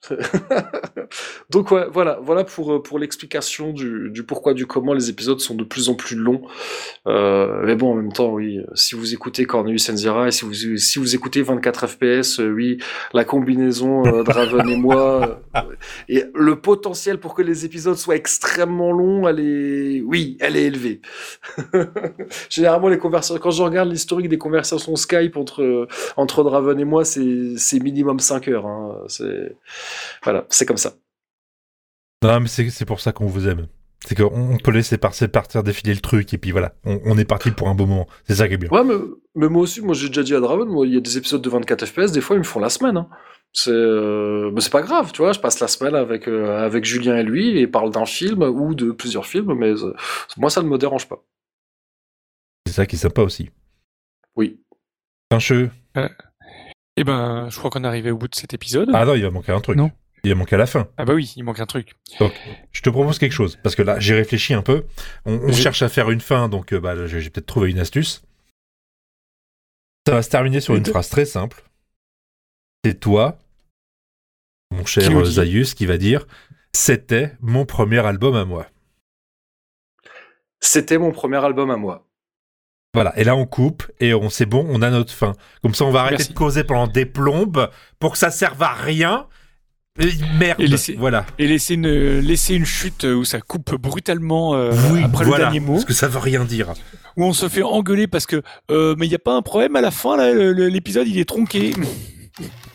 Donc ouais, voilà, voilà pour pour l'explication du, du pourquoi du comment les épisodes sont de plus en plus longs. Euh, mais bon, en même temps, oui, si vous écoutez Cornelius Enzira et si vous si vous écoutez vingt-quatre F P S, euh, oui, la combinaison euh, Draven et moi euh, et le potentiel pour que les épisodes soient extrêmement longs, elle est, oui, elle est élevée. Généralement, les conversations, quand je regarde l'historique des conversations Skype entre entre Draven et moi, c'est c'est minimum cinq heures. Hein. C'est Voilà, c'est comme ça. Non, mais c'est, c'est pour ça qu'on vous aime. C'est qu'on peut laisser partir, partir défiler le truc, et puis voilà, on, on est parti pour un beau moment. C'est ça qui est bien. Ouais, mais, mais moi aussi, moi j'ai déjà dit à Draven, moi, il y a des épisodes de vingt-quatre F P S, des fois ils me font la semaine. Hein. C'est, euh, mais c'est pas grave, tu vois, je passe la semaine avec, euh, avec Julien et lui, et ils parlent d'un film ou de plusieurs films, mais euh, moi ça ne me dérange pas. C'est ça qui est sympa aussi. Oui. Un cheveu. Euh, eh ben, je crois qu'on est arrivé au bout de cet épisode. Ah non, il va manquer un truc. Non. Il va manquer à la fin. Ah bah oui, il manque un truc. Donc, je te propose quelque chose, parce que là, j'ai réfléchi un peu. On, on cherche à faire une fin, donc euh, bah, j'ai, j'ai peut-être trouvé une astuce. Ça va se terminer sur une phrase très simple. C'est toi, mon cher qui Zaius, qui va dire « C'était mon premier album à moi ». C'était mon premier album à moi. Voilà, et là on coupe, et on c'est bon, on a notre fin. Comme ça, on va arrêter Merci. de causer pendant des plombes, pour que ça serve à rien. Et merde, et laisser, voilà. Et laisser une, laisser une chute où ça coupe brutalement euh, oui, après voilà, le dernier mot. Parce que ça veut rien dire. Où on se fait engueuler parce que, euh, mais il n'y a pas un problème à la fin, là, l'épisode il est tronqué.